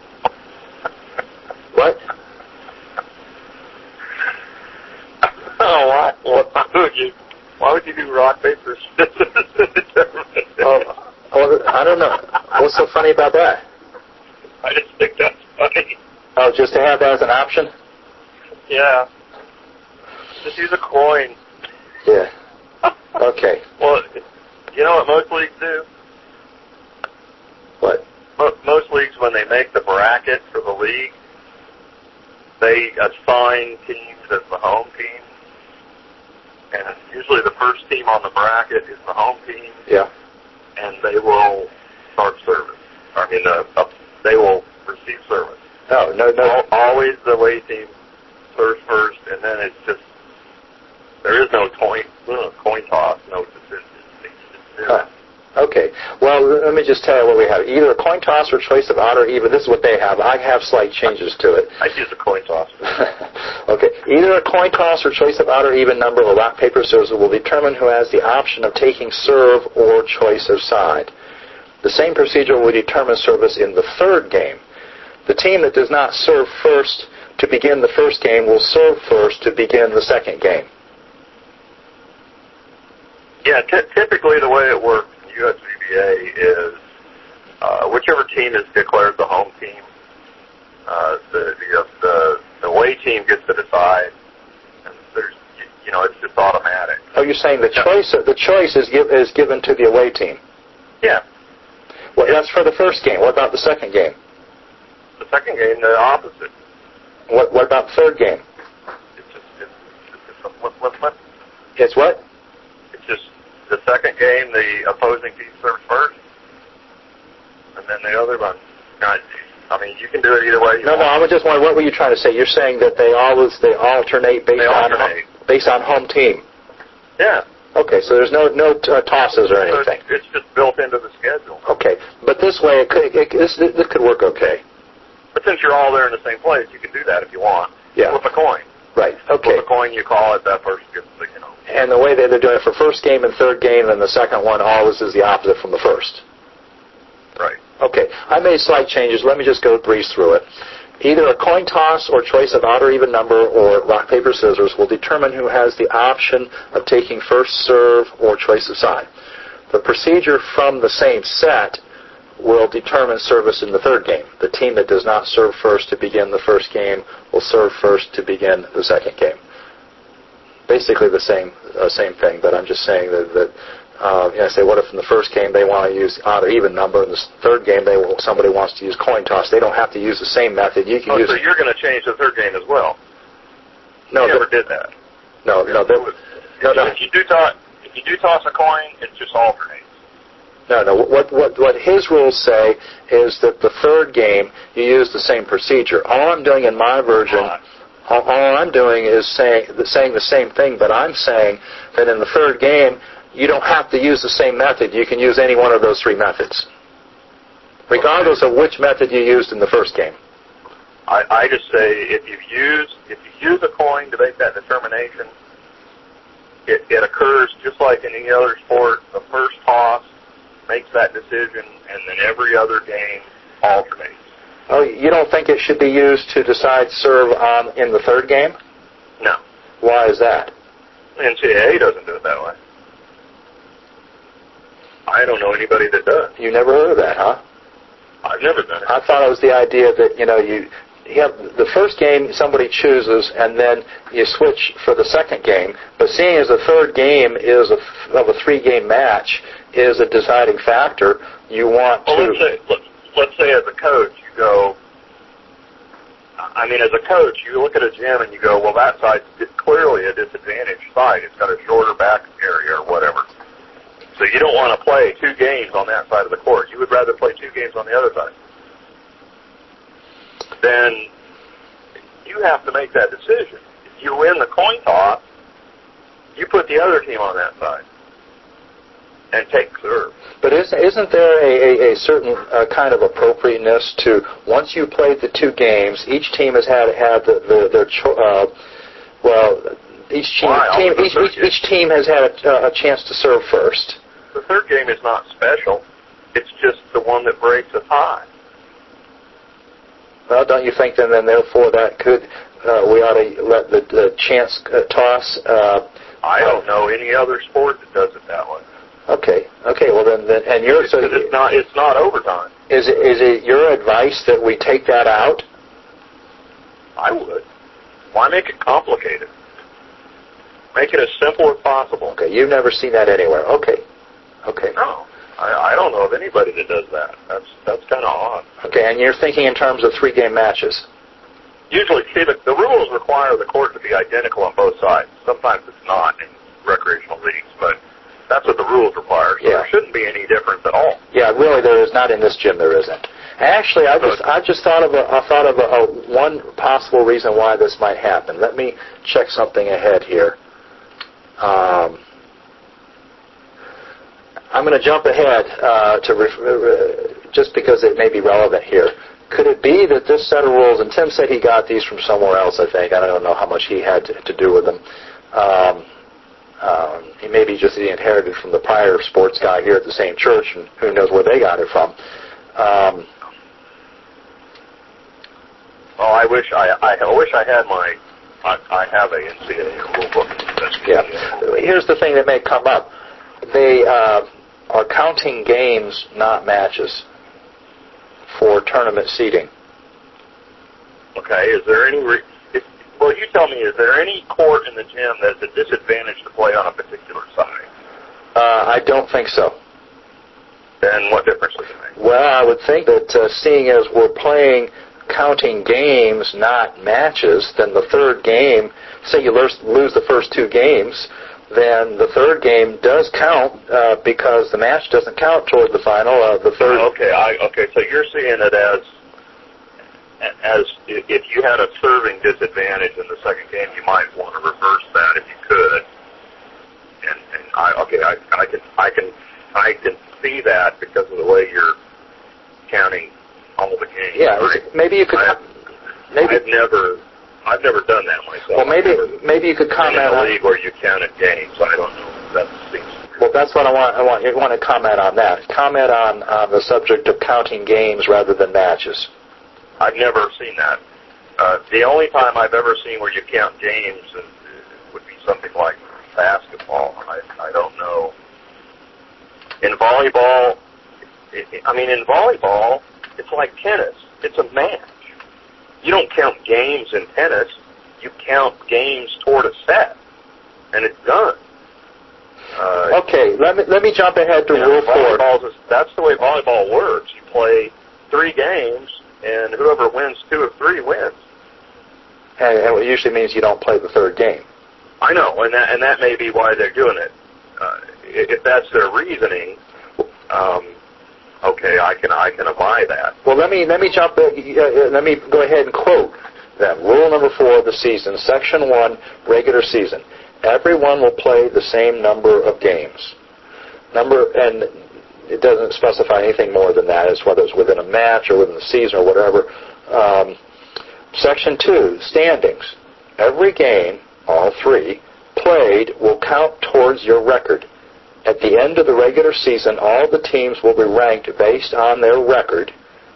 What? Oh, what? Well, why would you? Why would you do rock paper scissors? oh, oh, I don't know. What's so funny about that? I just think that's funny. Oh, just to have that as an option? Yeah. Just use a coin. Yeah. Okay. Well, you know what most leagues do? What? Most leagues, when they make the bracket for the league, they assign teams as the home team, and usually the first team on the bracket is the home team. Yeah. And they will start service. I mean, uh, uh, they will receive service. No, no, no. Al- always the away team serves first, and then it's just there is no coin uh, coin toss, no decision. Huh. Okay. Well, let me just tell you what we have. Either a coin toss or choice of odd or even. This is what they have. I have slight changes to it. I'd use a coin toss. Okay. Either a coin toss or choice of odd or even number or rock, paper, scissors will determine who has the option of taking serve or choice of side. The same procedure will determine service in the third game. The team that does not serve first to begin the first game will serve first to begin the second game. Yeah, t- typically the way it works in U S V B A is uh, whichever team is declared the home team, uh, the, the, the the away team gets to decide, and there's you know it's just automatic. Oh, you're saying the choice the choice is give, is given to the away team? Yeah. Well, that's for the first game. What about the second game? The second game, the opposite. What What about the third game? It's just it's, it's, it's a flip, flip, flip. It's what? It's just the second game, the opposing team serves first, and then the other one. I mean, you can do it either way. You no, want. no. I was just wondering, what were you trying to say? You're saying that they always they alternate based they on alternate. based on home team. Yeah. Okay, so there's no no uh, tosses or anything. So it's, it's just built into the schedule. Okay, but this way it could it, this this could work okay. But since you're all there in the same place, you can do that if you want. Yeah. Flip a coin. Right. Okay. Flip a coin, you call it, that person gets the, you know. And the way that they're doing it for first game and third game, and the second one always is the opposite from the first. Right. Okay. I made slight changes. Let me just go breeze through it. Either a coin toss or choice of odd or even number or rock, paper, scissors will determine who has the option of taking first serve or choice of side. The procedure from the same set will determine service in the third game. The team that does not serve first to begin the first game will serve first to begin the second game. Basically the same uh, same thing, but I'm just saying that, that uh, you know, say, what if in the first game they want to use odd or even number, in the third game they will, somebody wants to use coin toss. They don't have to use the same method. You can oh, use. So you're going to change the third game as well? No, you never did that. No, no, there was, no, no. If you do toss, if you do toss a coin, it just alternates. No, no. What what what his rules say is that the third game you use the same procedure. All I'm doing in my version, all, all I'm doing is saying saying the same thing, but I'm saying that in the third game you don't have to use the same method. You can use any one of those three methods, regardless of which method you used in the first game. I, I just say if you use if you use a coin to make that determination, it, it occurs just like in any other sport. The first toss makes that decision, and then every other game alternates. Oh, you don't think it should be used to decide serve on in the third game? No. Why is that? N C double A doesn't do it that way. I don't know anybody that does. You never heard of that, huh? I've never done it. I thought it was the idea that, you know, you, you have the first game somebody chooses and then you switch for the second game. But seeing as the third game is a, of a three-game match is a deciding factor, you want well, to... Let's say, look, let's say as a coach you go, I mean, as a coach, you look at a gym and you go, well, that side's clearly a disadvantaged side. It's got a shorter back area or whatever. So you don't want to play two games on that side of the court. You would rather play two games on the other side. Then you have to make that decision. If you win the coin toss, you put the other team on that side and take serve. But isn't, isn't there a, a, a certain uh, kind of appropriateness to, once you played the two games, each team has had had the, the, their, cho- uh, well, each team, Why? team each, each, each team has had a, a chance to serve first. The third game is not special. It's just the one that breaks a tie. Well, don't you think then, then therefore that could, uh, we ought to let the, the chance uh, toss... Uh, I don't know any other sport that does it that way. Okay, okay, well then, then and you're... So it's not, it's not overtime. Is it, is it your advice that we take that out? I would. Why make it complicated? Make it as simple as possible. Okay, you've never seen that anywhere. Okay, okay. No, I, I don't know of anybody that does that. That's that's kind of odd. Okay, and you're thinking in terms of three-game matches. Usually, see, the, the rules require the court to be identical on both sides. Sometimes it's not in recreational leagues, but that's what the rules require. So yeah. There shouldn't be any difference at all. Yeah, really, there is not in this gym. There isn't. Actually, I just I just thought of a I thought of a, a one possible reason why this might happen. Let me check something ahead here. Um, I'm going to jump ahead uh, to ref- uh, just because it may be relevant here. Could it be that this set of rules, and Tim said he got these from somewhere else, I think. I don't know how much he had to, to do with them. Um, um, he maybe just he inherited from the prior sports guy here at the same church, and who knows where they got it from. Um, oh, I wish I, I I wish I had my I, I have a N C double A rule book. Yeah. Here's the thing that may come up. They uh, are counting games, not matches, for tournament seeding. Okay. Is there any? Re- if, well, you tell me. Is there any court in the gym that's a disadvantage to play on a particular side? Uh, I don't think so. Then what difference does it make? Well, I would think that uh, seeing as we're playing counting games, not matches, then the third game, say you lose the first two games, then the third game does count uh, because the match doesn't count toward the final. Uh, the third. Okay, I, okay. So you're seeing it as as if you had a serving disadvantage in the second game, you might want to reverse that if you could. And, and I, okay, I, I can I can I can see that because of the way you're counting all the games. Yeah, right? maybe you could. I, maybe I've never, I've never done that myself. Well, maybe maybe you could comment in a on league where you counted games. I don't know. That seems. Well, that's what I want. I want you want to comment on that. Comment on on the subject of counting games rather than matches. I've never seen that. Uh, the only time I've ever seen where you count games is, would be something like basketball. I I don't know. In volleyball, it, I mean, in volleyball. It's like tennis. It's a match. You don't count games in tennis. You count games toward a set, and it's done. Uh, okay, let me let me jump ahead to rule four. That's the way volleyball works. You play three games, and whoever wins two of three wins. And, and it usually means you don't play the third game. I know, and that and that may be why they're doing it. Uh, if that's their reasoning. Um, Okay, I can I can abide that. Well, let me let me jump. Uh, uh, let me go ahead and quote them. Rule number four of the season, section one, regular season. Everyone will play the same number of games. Number, and it doesn't specify anything more than that, as whether it's within a match or within the season or whatever. Um, section two, standings. Every game, all three, played will count towards your record. At the end of the regular season, all the teams will be ranked based on their record,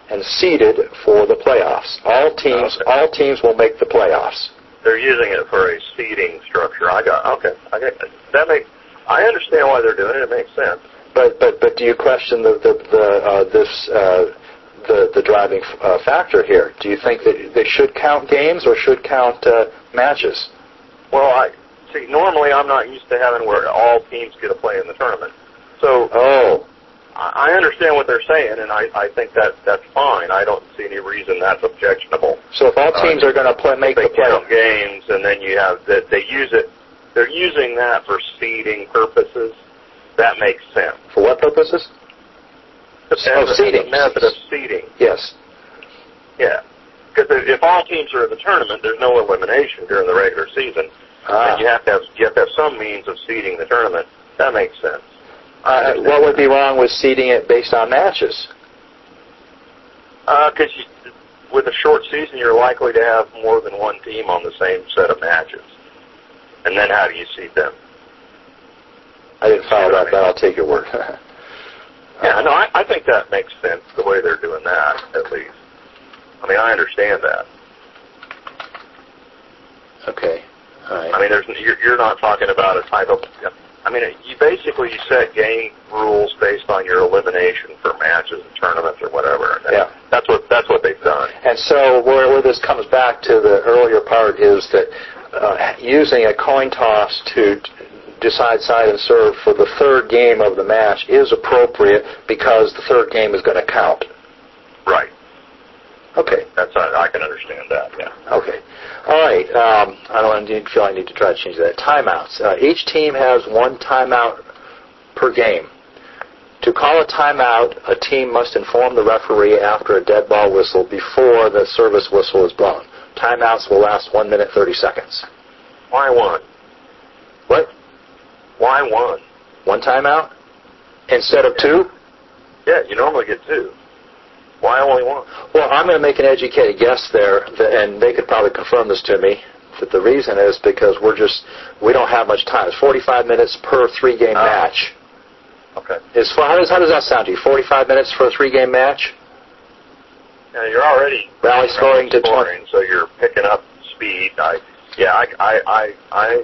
and seeded for the playoffs. All teams, okay. all teams will make the playoffs. They're using it for a seeding structure. I got okay. I get that. Make I understand why they're doing it. It makes sense. But but but do you question the the, the uh, this uh, the the driving uh, factor here? Do you think that they should count games or should count uh, matches? Well, I see. Normally, I'm not used to having where all teams get a play in the tournament. So oh. I understand what they're saying, and I, I think that that's fine. I don't see any reason that's objectionable. So if all teams uh, are going to play, make they the play, count games, and then you have that they use it. They're using that for seeding purposes. That makes sense. For what purposes? As oh, a, seeding. As a method of seeding. Yes. Yeah. Because if all teams are in the tournament, there's no elimination during the regular season, ah. and you have to have you have to have some means of seeding the tournament. That makes sense. Uh, what would be wrong with seeding it based on matches? Because uh, with a short season, you're likely to have more than one team on the same set of matches. And then how do you seed them? I didn't follow that, but I'll take your word. yeah, no, I, I think that makes sense, the way they're doing that, at least. I mean, I understand that. Okay. All right. I mean, there's you're, you're not talking about a type of... I mean, you basically you set game rules based on your elimination for matches and tournaments or whatever. And yeah, that's what that's what they've done. And so where, where this comes back to the earlier part is that uh, using a coin toss to decide side and serve for the third game of the match is appropriate because the third game is going to count. Right. Okay. That's I can understand that. Yeah. Okay. All right. Um, I don't feel I need to try to change that. Timeouts. Uh, each team has one timeout per game. To call a timeout, a team must inform the referee after a dead ball whistle before the service whistle is blown. Timeouts will last one minute thirty seconds. Why one? What? Why one? One timeout instead of two? Yeah, you normally get two. Why only one? Well, I'm going to make an educated guess there, and they could probably confirm this to me, that the reason is because we're just, we don't have much time. It's forty-five minutes per three-game oh. match. Okay. Is, how, does, how does that sound to you? forty-five minutes for a three-game match? Yeah, you're already rally scoring to scoring, so you're picking up speed. I, yeah, I, I, I, I,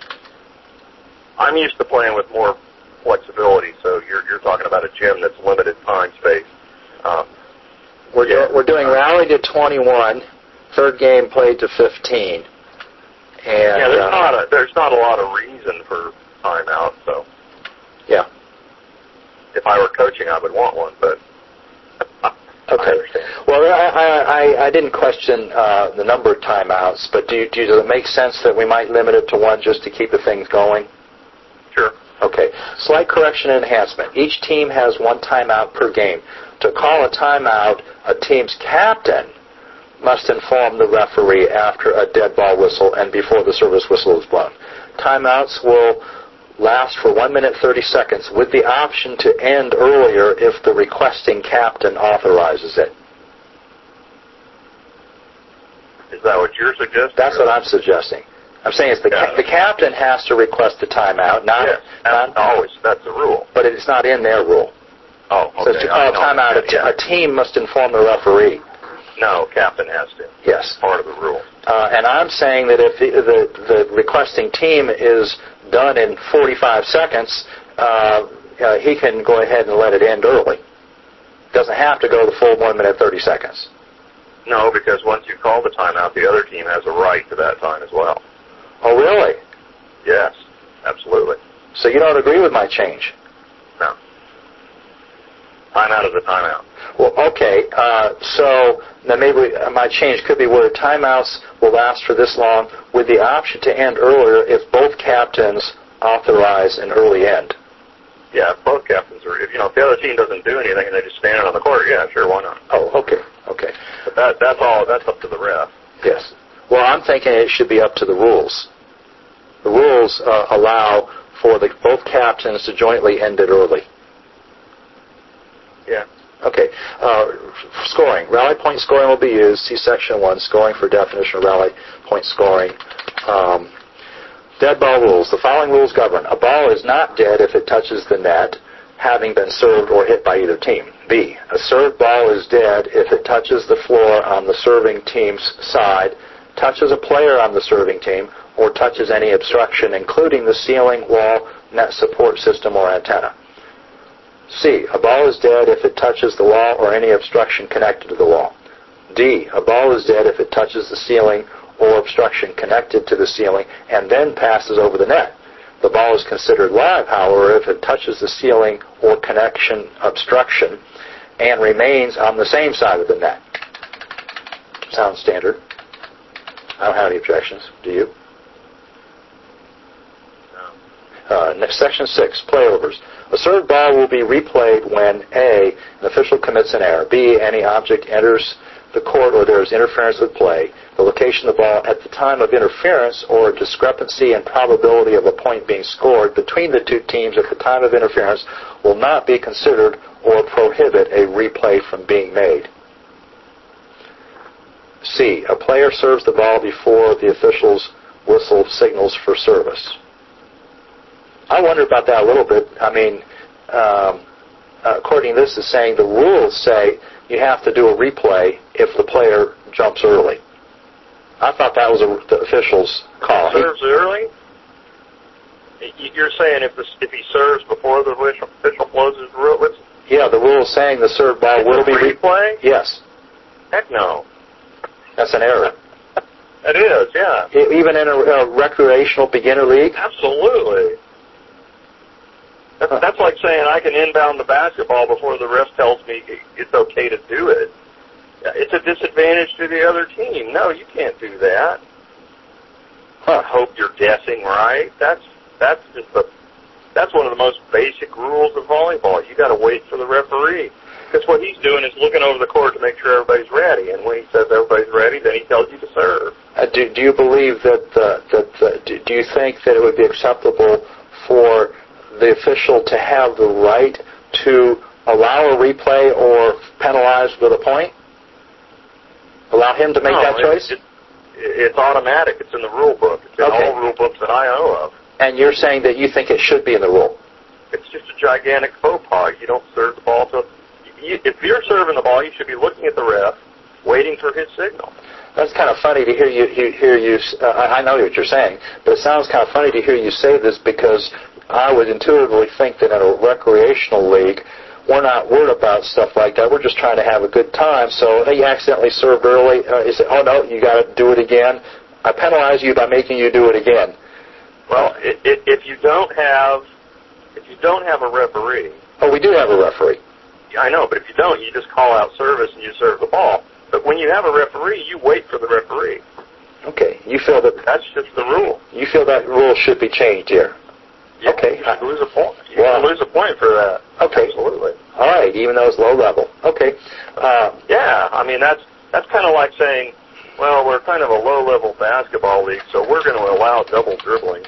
I'm used to playing with more flexibility, so you're you're talking about a gym that's limited time space. Um, We're, yeah. do, we're doing rally to twenty-one, third game played to fifteen. And, yeah, there's, uh, not a, there's not a lot of reason for timeout, so. Yeah. If I were coaching, I would want one, but okay. I understand. Well, I, I, I didn't question uh, the number of timeouts, but do, you, do it make sense that we might limit it to one just to keep the things going? Sure. Okay. Slight correction and enhancement. Each team has one timeout per game. To call a timeout, a team's captain must inform the referee after a dead ball whistle and before the service whistle is blown. Timeouts will last for one minute thirty seconds with the option to end earlier if the requesting captain authorizes it. Is that what you're suggesting? That's what I'm suggesting. I'm saying it's the yeah. ca- the captain has to request a timeout, not, yes, not always. That's the rule. But it's not in their rule. Oh, okay. So to call a timeout, a, t- yeah. a team must inform the referee. No, captain has to. Yes. Part of the rule. Uh, and I'm saying that if the, the, the requesting team is done in forty-five seconds, uh, uh, he can go ahead and let it end early. Doesn't have to go the full one minute thirty seconds. No, because once you call the timeout, the other team has a right to that time as well. Oh, really? Yes, absolutely. So you don't agree with my change? No. Timeout is a timeout. Well, okay. Uh, so now maybe my change could be where timeouts will last for this long with the option to end earlier if both captains authorize an early end. Yeah, if both captains are, if, you know, if the other team doesn't do anything and they're just standing on the court, yeah, sure, why not? Oh, okay, okay. But that, that's all, that's up to the ref. Yes. Well, I'm thinking it should be up to the rules. The rules uh, allow for the both captains to jointly end it early. Yeah. Okay. Uh, scoring. Rally point scoring will be used. See Section one, scoring for definition of rally point scoring. Um, dead ball rules. The following rules govern. A ball is not dead if it touches the net. having been served or hit by either team. B, a served ball is dead if it touches the floor on the serving team's side, touches a player on the serving team, or touches any obstruction, including the ceiling, wall, net support system, or antenna. C, a ball is dead if it touches the wall or any obstruction connected to the wall. D, a ball is dead if it touches the ceiling or obstruction connected to the ceiling and then passes over the net. The ball is considered live, however, if it touches the ceiling or connection obstruction and remains on the same side of the net. Sounds standard. I don't have any objections. Do you? No. Uh, next, section six, playovers. A served ball will be replayed when A, an official commits an error, B, any object enters the court or there is interference with play, the location of the ball at the time of interference or discrepancy in probability of a point being scored between the two teams at the time of interference will not be considered or prohibit a replay from being made. C, a player serves the ball before the official's whistle signals for service. I wonder about that a little bit. I mean, um, according to this, is saying the rules say you have to do a replay if the player jumps early. I thought that was a, the official's call. Serves early? You're saying if the, if he serves before the official blows his whistle? Yeah, the rule is saying the served ball will be replay. Yes. Heck no. That's an error. It is, yeah. Even in a, a recreational beginner league? Absolutely. That's, huh. that's like saying I can inbound the basketball before the ref tells me it's okay to do it. It's a disadvantage to the other team. No, you can't do that. Huh. I hope you're guessing right. That's that's just the that's one of the most basic rules of volleyball. You got to wait for the referee. Because what he's doing is looking over the court to make sure everybody's ready, and when he says everybody's ready, then he tells you to serve. Uh, do, do you believe that uh, that uh, do, do you think that it would be acceptable for the official to have the right to allow a replay or penalize with a point? Allow him to make no, that choice? It, it, it's automatic. It's in the rule book. It's in okay. all rule books that I know of. And you're saying that you think it should be in the rule? It's just a gigantic faux pas. You don't serve the ball to... You, if you're serving the ball, you should be looking at the ref, waiting for his signal. That's kind of funny to hear you. Hear you. Uh, I know what you're saying, but it sounds kind of funny to hear you say this because I would intuitively think that in a recreational league, we're not worried about stuff like that. We're just trying to have a good time. So hey, you accidentally served early. Uh, you say, oh no, you got to do it again. I penalize you by making you do it again. Well, it, it, if you don't have, if you don't have a referee. Oh, we do have a referee. I know, but if you don't, you just call out service and you serve the ball. But when you have a referee, you wait for the referee. Okay, you feel that that's just the rule. You feel that rule should be changed here. Yeah, okay, you should lose a point. You well, should lose a point for that. Okay, absolutely. All right, even though it's low level. Okay. Uh, yeah, I mean that's that's kind of like saying, well, we're kind of a low level basketball league, so we're going to allow double dribbling.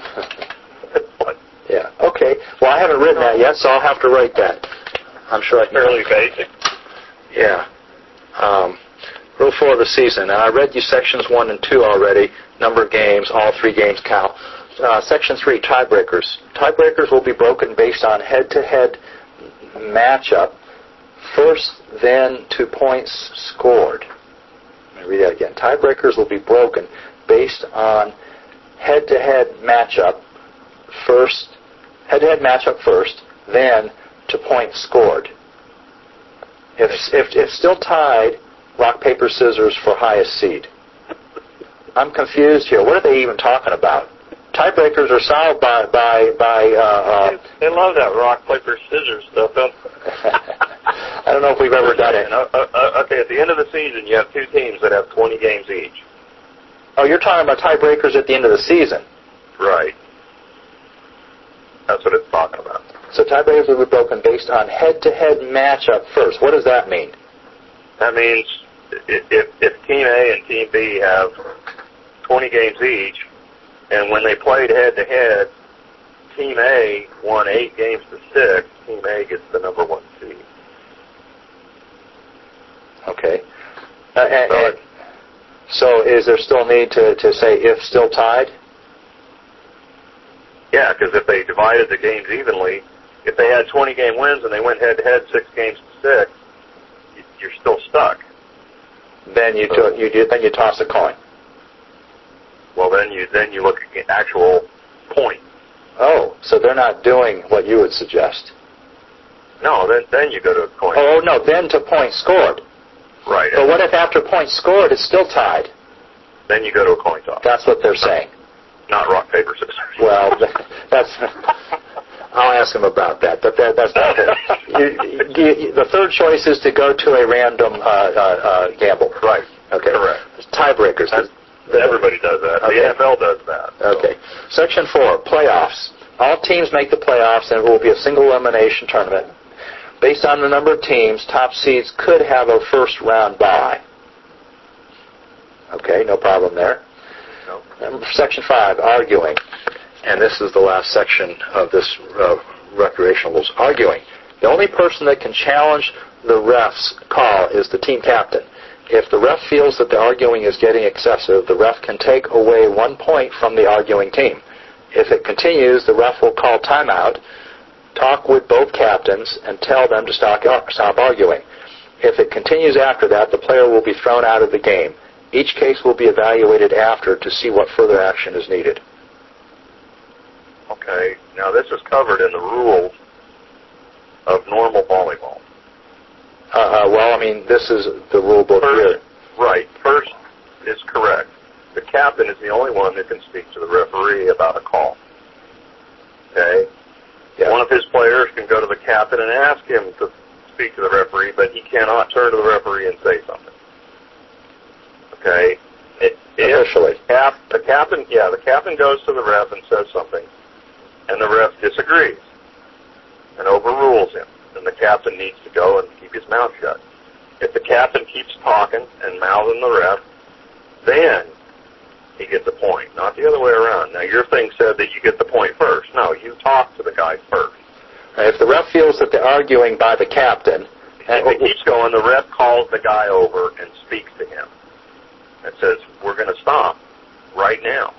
yeah. Okay. Well, I haven't written that yet, so I'll have to write that. I'm sure I can. Fairly basic. Yeah. Um, rule four of the season. And I read you sections one and two already. Number of games, all three games count. Uh, section three, tiebreakers. Tiebreakers will be broken based on head-to-head matchup. First, then, to points scored. Let me read that again. Tiebreakers will be broken based on head-to-head matchup. First, head-to-head matchup first, then to points scored. If, if, if still tied, rock, paper, scissors for highest seed. I'm confused here. What are they even talking about? Tiebreakers are solved by by by. Uh, uh, they love that rock, paper, scissors stuff. Don't I don't know if we've ever done it. Uh, uh, okay, at the end of the season, you have two teams that have twenty games each. Oh, you're talking about tiebreakers at the end of the season. Right. That's what it's talking about. So tiebreakers will be broken based on head-to-head matchup first. What does that mean? That means if, if Team A and Team B have twenty games each, and when they played head-to-head, Team A won eight games to six, Team A gets the number one seed. Okay. Uh, and, and so is there still need to, to say if still tied? Yeah, because if they divided the games evenly, if they had twenty game wins and they went head to head six games to six, you're still stuck. Then you so, to, you do, then you toss a coin. Well, then you then you look at actual points. Oh, so they're not doing what you would suggest. No, then then you go to a coin. Oh no, then to points scored. Right. But what if after points scored it's still tied? Then you go to a coin toss. That's what they're saying. Not rock, paper, scissors. Well, that's. I'll ask him about that, but that, that's not it. You, you, the third choice is to go to a random uh, uh, uh, gamble. Right. Okay. Correct. Tiebreakers. That's, everybody does that. Okay. The N F L does that. So. Okay. Section four, playoffs. All teams make the playoffs, and it will be a single elimination tournament. Based on the number of teams, top seeds could have a first round bye. Okay, no problem there. No. Number, section five, arguing. And this is the last section of this uh, recreational rules. Arguing. The only person that can challenge the ref's call is the team captain. If the ref feels that the arguing is getting excessive, the ref can take away one point from the arguing team. If it continues, the ref will call timeout, talk with both captains, and tell them to stop, stop arguing. If it continues after that, the player will be thrown out of the game. Each case will be evaluated after to see what further action is needed. Okay, now this is covered in the rules of normal volleyball. Uh, uh, well, I mean, this is the rule book First, here. Right. First is correct. The captain is the only one that can speak to the referee about a call. Okay? Yeah. One of his players can go to the captain and ask him to speak to the referee, but he cannot turn to the referee and say something. Okay? It, Officially. Cap, the captain, yeah, the captain goes to the ref and says something, and the ref disagrees and overrules him, and the captain needs to go and keep his mouth shut. If the captain keeps talking and mouthing the ref, then he gets a point, not the other way around. Now, your thing said that you get the point first. No, you talk to the guy first. If the ref feels that they're arguing by the captain... If it keeps going, the ref calls the guy over and speaks to him and says, we're going to stop right now.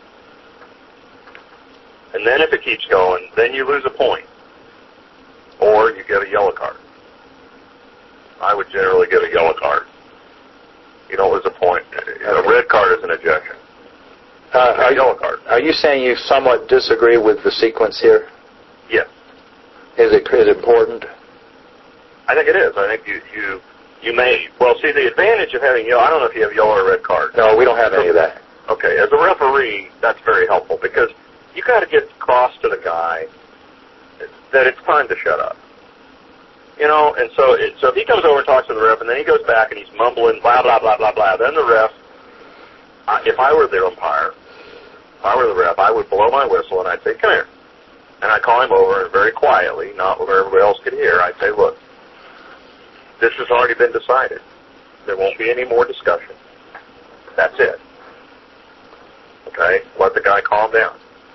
And then if it keeps going, then you lose a point. Or you get a yellow card. I would generally get a yellow card. You don't lose a point. A red card is an ejection. Uh, are, a yellow card. Are you saying you somewhat disagree with the sequence here? Yes. Is it, is it important? I think it is. I think you, you you may... Well, see, the advantage of having yellow... I don't know if you have yellow or red card. No, we don't have any of that. Okay. As a referee, that's very helpful because you got to get across to the guy that it's time to shut up. You know, and so it, so if he comes over and talks to the ref, and then he goes back and he's mumbling, blah, blah, blah, blah, blah, then the ref, I, if I were the umpire, if I were the ref, I would blow my whistle and I'd say, come here. And I'd call him over and very quietly, not where everybody else could hear, I'd say, look, this has already been decided. There won't be any more discussion. That's it. Okay? Let the guy calm down.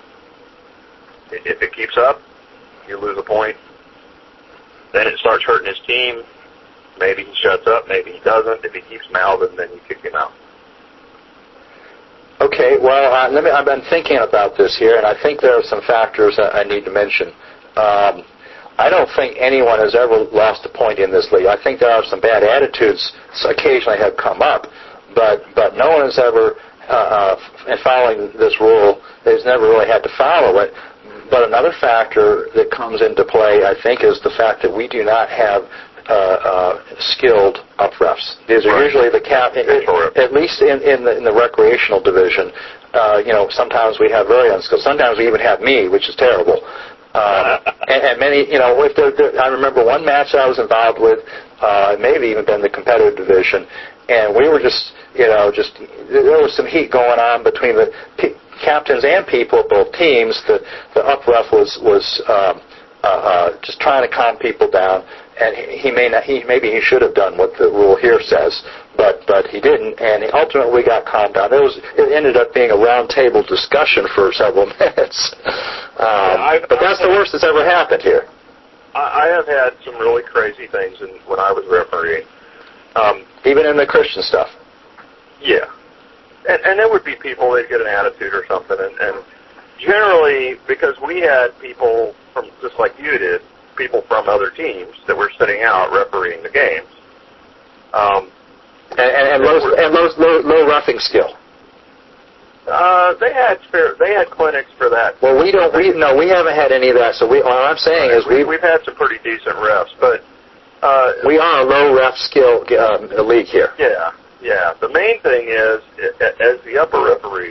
If it keeps up, you lose a point. Then it starts hurting his team. Maybe he shuts up, maybe he doesn't. If he keeps mouthing, then you kick him out. Okay, well, uh, let me, I've been thinking about this here, and I think there are some factors that I need to mention. Um, I don't think anyone has ever lost a point in this league. I think there are some bad attitudes occasionally have come up, but, but no one has ever, uh, uh, in following this rule, has never really had to follow it. But another factor that comes into play, I think, is the fact that we do not have uh, uh, skilled up refs. These are right. usually the cap, it, at least in, in, the, in the recreational division. Uh, you know, sometimes we have very unskilled. Sometimes we even have me, which is terrible. Um, and, and many, you know, if there, there, I remember one match I was involved with, uh, maybe even been the competitive division, and we were just, you know, just there was some heat going on between the P- captains and people of both teams. The the up ref was was um, uh, uh, just trying to calm people down, and he, he may not. He maybe he should have done what the rule here says, but but he didn't, and he ultimately got calmed down. It was it ended up being a round table discussion for several minutes. Um, yeah, but that's I've the worst that's ever happened here. I, I have had some really crazy things in, when I was refereeing. Um, Even in the Christian stuff. Yeah. And, and there would be people, they'd get an attitude or something, and, and generally, because we had people, from just like you did, people from other teams that were sitting out refereeing the games. Um, and and, and, low, and low, low, low roughing skill. Uh, they had fair, they had clinics for that. Well, we don't. We no, we haven't had any of that. So we, all I'm saying right. is we we've had some pretty decent refs, but uh, we are a low ref skill um, league here. Yeah, yeah. The main thing is, as the upper referee,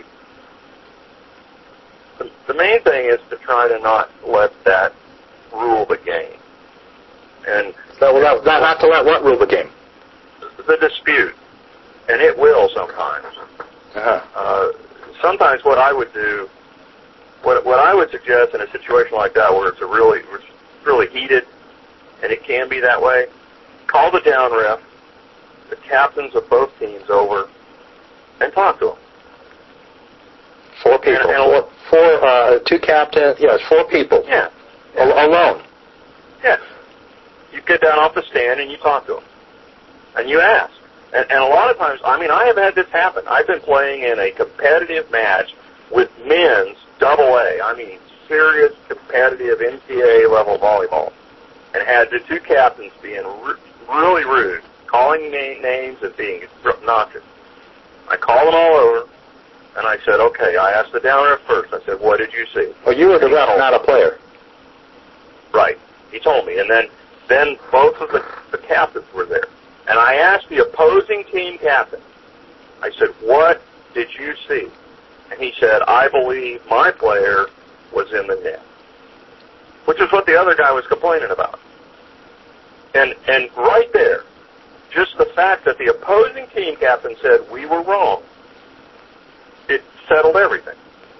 the, the main thing is to try to not let that rule the game. And so, well, not, not to let what rule the game? The dispute, and it will sometimes. Uh-huh. Uh, sometimes what I would do, what what I would suggest in a situation like that where it's a really where it's really heated, and it can be that way, call the down ref, the captains of both teams over, and talk to them. Four people. And, and four, four uh, two captains. Yes, four people. Yeah. yeah. Al- alone. Yeah. You get down off the stand and you talk to them, and you ask. And, and a lot of times, I mean, I have had this happen. I've been playing in a competitive match with men's double A, I mean, serious competitive N C A A level volleyball, and had the two captains being r- really rude, calling na- names and being obnoxious. I called them all over, and I said, okay, I asked the down ref first. I said, what did you see? Well, you were the ref, not a player. Right. He told me. And then, then both of the, the captains were there. And I asked the opposing team captain, I said, what did you see? And he said, I believe my player was in the net, which is what the other guy was complaining about. And and right there, just the fact that the opposing team captain said we were wrong, it settled everything.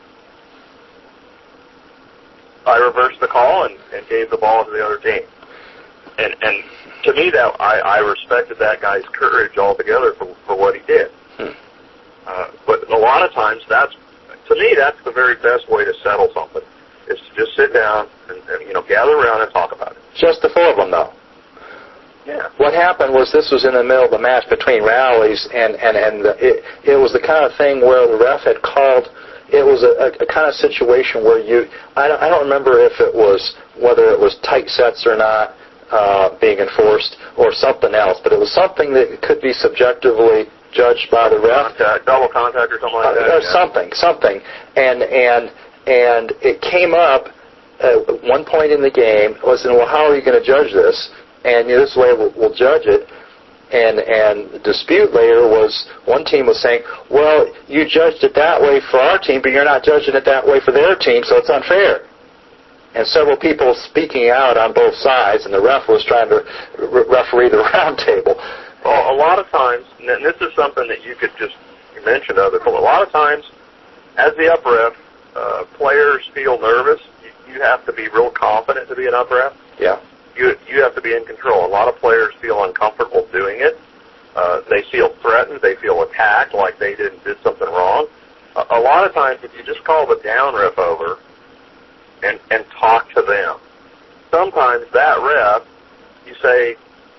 I reversed the call and, and gave the ball to the other team. And and to me, that I, I respected that guy's courage altogether for, for what he did. Hmm. Uh, but a lot of times, that's to me, that's the very best way to settle something, is to just sit down and, and you know gather around and talk about it. Just the four of them, though. Yeah. What happened was this was in the middle of the match between rallies, and and and the, it it was the kind of thing where the ref had called. It was a, a, a kind of situation where you I don't I don't remember if it was whether it was tight sets or not. Uh, being enforced, or something else, but it was something that could be subjectively judged by the ref. Contact, double contact or something like that. Uh, or yeah. something, something, and and and it came up at one point in the game. Was well, how are you going to judge this? And you know, this way we'll, we'll judge it. And and the dispute later was one team was saying, well, you judged it that way for our team, but you're not judging it that way for their team, so it's unfair. And several people speaking out on both sides, and the ref was trying to re- referee the round table. Well, a lot of times, and this is something that you could just mention other people, a lot of times, as the up ref, uh, players feel nervous. You, you have to be real confident to be an up ref. Yeah. You you have to be in control. A lot of players feel uncomfortable doing it. Uh, they feel threatened. They feel attacked, like they did did something wrong. A, a lot of times, if you just call the down ref over, And, and talk to them. Sometimes that ref, you say,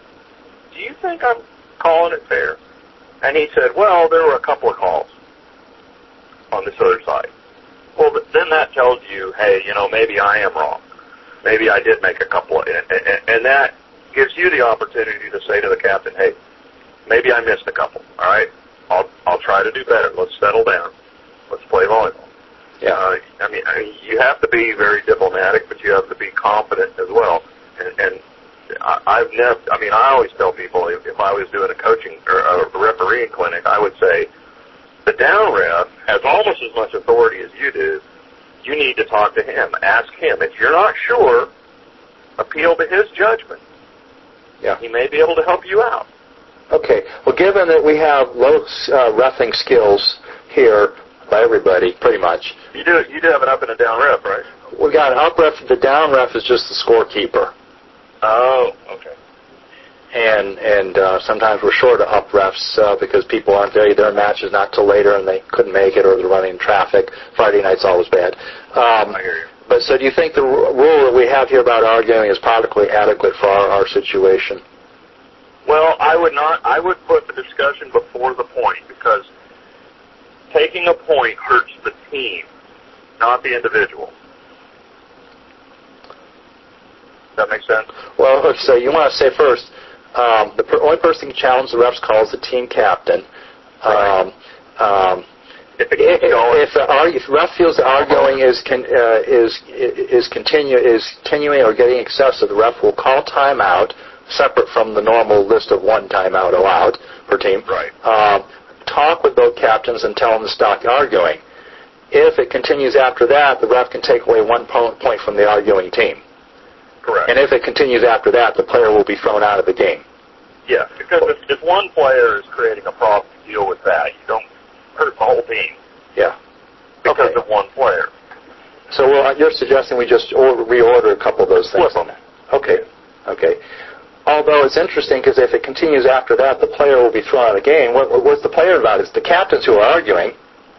do you think I'm calling it fair? And he said, well, there were a couple of calls on this other side. Well, then that tells you, hey, you know, maybe I am wrong. Maybe I did make a couple of, and, and, and that gives you the opportunity to say to the captain, hey, maybe I missed a couple, all right? I'll, I'll try to do better. Let's settle down. Let's play volleyball. Yeah, uh, I mean, I mean, you have to be very diplomatic, but you have to be confident as well. And, and I, I've never, I mean, I always tell people if, if I was doing a coaching or a refereeing clinic, I would say the down ref has almost as much authority as you do. You need to talk to him. Ask him. If you're not sure, appeal to his judgment. Yeah, he may be able to help you out. Okay. Well, given that we have low uh, reffing skills here. By everybody, pretty much. You do you do have an up and a down ref, right? We got an up ref. The down ref is just the scorekeeper. Oh, okay. And and uh, sometimes we're short of up refs uh, because people aren't there. Their match is not till later, and they couldn't make it, or they're running traffic. Friday night's always bad. Um, I hear you. But so, do you think the r- rule that we have here about arguing is politically adequate for our, our situation? Well, I would not. I would put the discussion before the point, because taking a point hurts the team, not the individual. Does that make sense? Well, so you want to say first, um, the per- only person who can challenge the ref's call is the team captain. Right. Um, um, if, it keeps going, if the argue, if the ref feels the arguing is con, uh, is is continue is continuing or getting excessive, the ref will call timeout, separate from the normal list of one timeout allowed per team. Right. Um, talk with both captains and tell them to stop arguing. If it continues after that, the ref can take away one po- point from the arguing team. Correct. And if it continues after that, the player will be thrown out of the game. Yeah, because if, if one player is creating a problem to deal with that, you don't hurt the whole team. Yeah. Because Okay. of one player. So well, you're suggesting we just order, reorder a couple of those things? Flip them. Okay. Okay. Although it's interesting because if it continues after that, the player will be thrown out of the game. What, what's the player about? It's the captains who are arguing.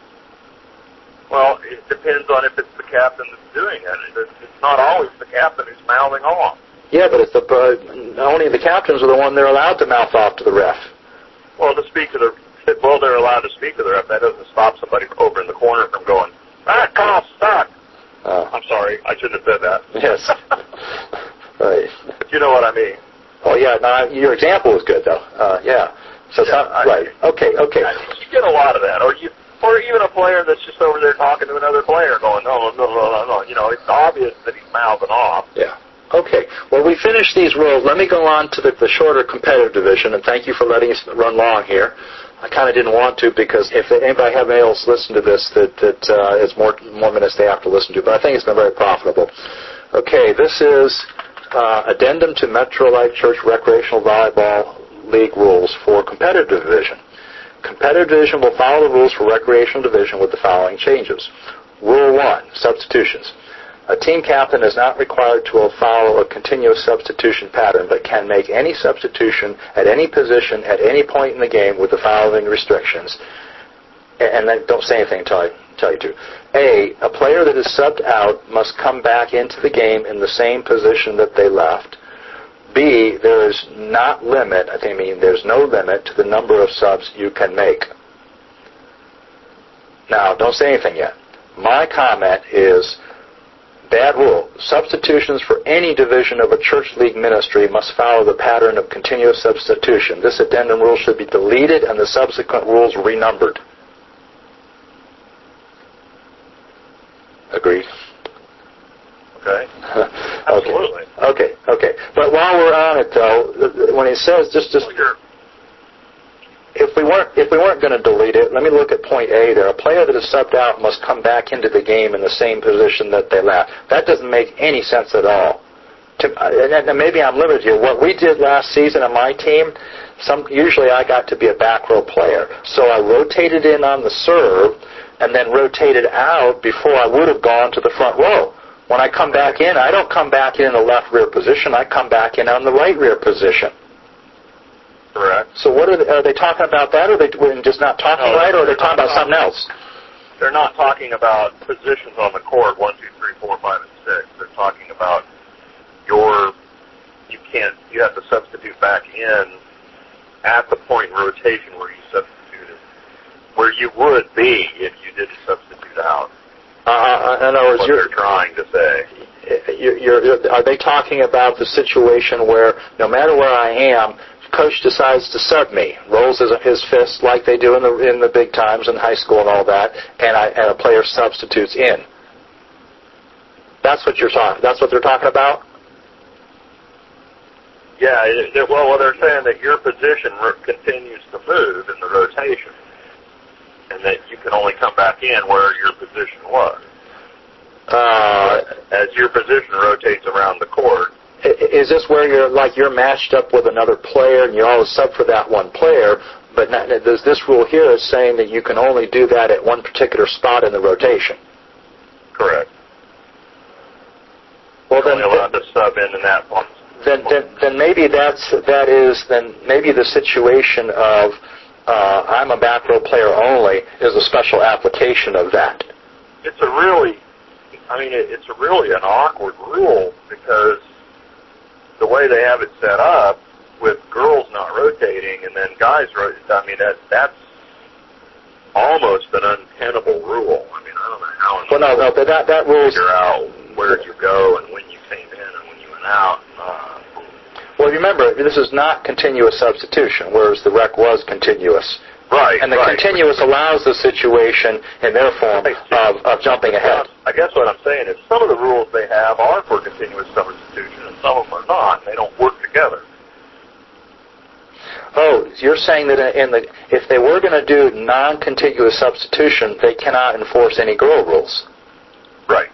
Well, it depends on if it's the captain that's doing it. It's not always the captain who's mouthing off. Yeah, but it's the uh, only the captains are the one they're allowed to mouth off to the ref. Well, to speak to the well, they're allowed to speak to the ref. That doesn't stop somebody over in the corner from going, ah, call, stop. Uh, I'm sorry, I shouldn't have said that. Yes. Right. But you know what I mean. Oh yeah, no, your example was good though. Uh, yeah. So it's Yeah, not, I- right. Okay. Okay. I mean, you get a lot of that, or you, or even a player that's just over there talking to another player, going, no, no, no, no, no. You know, it's obvious that he's mouthing off. Yeah. Okay. Well, we finished these rules. Let me go on to the, the shorter competitive division, and thank you for letting us run long here. I kind of didn't want to because if anybody have anybody else listen to this, that that uh, it's more more minutes they have to listen to. But I think it's been very profitable. Okay. This is uh, addendum to Metro Life Church Recreational Volleyball League rules for competitive division. Competitive division will follow the rules for recreational division with the following changes. Rule one, substitutions. A team captain is not required to follow a continuous substitution pattern, but can make any substitution at any position at any point in the game with the following restrictions. And then don't say anything until I tell you to. A, a player that is subbed out must come back into the game in the same position that they left. B, there is not limit, I think I mean there's no limit to the number of subs you can make. Now, don't say anything yet. My comment is, bad rule. Substitutions for any division of a church league ministry must follow the pattern of continuous substitution. This addendum rule should be deleted and the subsequent rules renumbered. Agreed? Okay. Okay. Absolutely. Okay, okay. But while we're on it, though, when he says just, just Well, you're- if we weren't if we weren't going to delete it, let me look at point A there. A player that is subbed out must come back into the game in the same position that they left. That doesn't make any sense at all. To, and maybe I'm limited here. What we did last season on my team, some usually I got to be a back row player, so I rotated in on the serve and then rotated out before I would have gone to the front row. When I come back in, I don't come back in the left rear position. I come back in on the right rear position. Correct. So what are they, are they talking about that, or are they just not talking No, right, or are they they're talking not about something else? They're not talking about positions on the court, one, two, three, four, five, and six. They're talking about your, you can't, you have to substitute back in at the point in rotation where you substituted, where you would be if you didn't substitute out. Uh, in other words, what you're, they're trying to say. You're, you're, are they talking about the situation where no matter where I am, coach decides to sub me, rolls his, his fist like they do in the in the big times in high school and all that, and I and a player substitutes in. That's what you're talking. That's what they're talking about. Yeah. It, it, well, well, they're saying that your position r- continues to move in the rotation, and that you can only come back in where your position was. Uh, As your position rotates around the court. Is this where you're like you're matched up with another player and you always sub for that one player? But not, does this rule here is saying that you can only do that at one particular spot in the rotation? Correct. Well, You're then, only allowed to sub in in that one. then, then, then maybe that's that is then maybe the situation of uh, I'm a back row player only is a special application of that. It's a really, I mean, it, it's a really an awkward rule because the way they have it set up with girls not rotating and then guys rotating, I mean, that that's almost an untenable rule. I mean, I don't know how. Well, no, no, but that that rules. Figure out where you go and when you came in and when you went out. remember, this is not continuous substitution, whereas the rec was continuous. Right. And the right. continuous allows the situation in their form of, of jumping ahead. I guess what I'm saying is some of the rules they have are for continuous substitution, and some of them are not, and they don't work together. Oh, you're saying that in the if they were going to do non-contiguous substitution, they cannot enforce any girl rules. Right.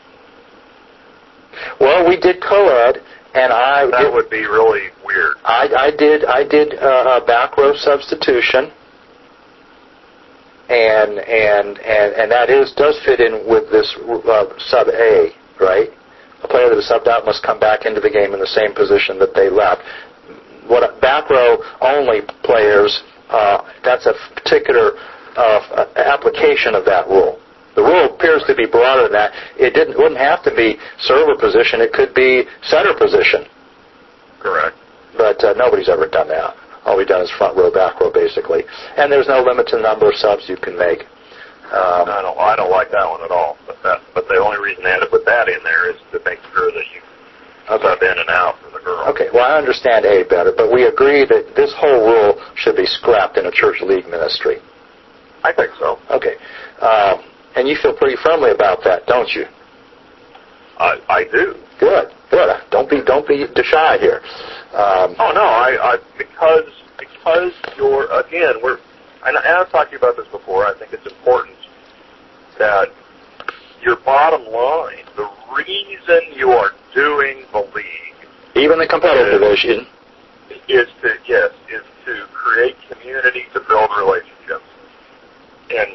Well, we did co-ed, and I that did, would be really weird. I, I did I did uh, back row substitution, and and and and that is does fit in with this uh, sub A, right? A player that is subbed out must come back into the game in the same position that they left. What back row only players, uh, that's a particular uh, application of that rule. The rule appears to be broader than that. It didn't wouldn't have to be server position. It could be setter position. Correct. But uh, nobody's ever done that. All we've done is front row, back row, basically. And there's no limit to the number of subs you can make. Um, I don't. I don't like that one at all. But that. But the only reason they had to put that in there is to make sure that you okay. sub in and out for the girl. Okay. Well, I understand A better, but we agree that this whole rule should be scrapped in a church league ministry. I think so. Okay. Um, and you feel pretty firmly about that, don't you? I, I do. Good. Good. Don't be don't be shy here. Um, oh no, I, I because because you're again we're and I've talked to you about this before. I think it's important that your bottom line, the reason you are doing the league, even the competitive is, division, is to yes is to create community, to build relationships, and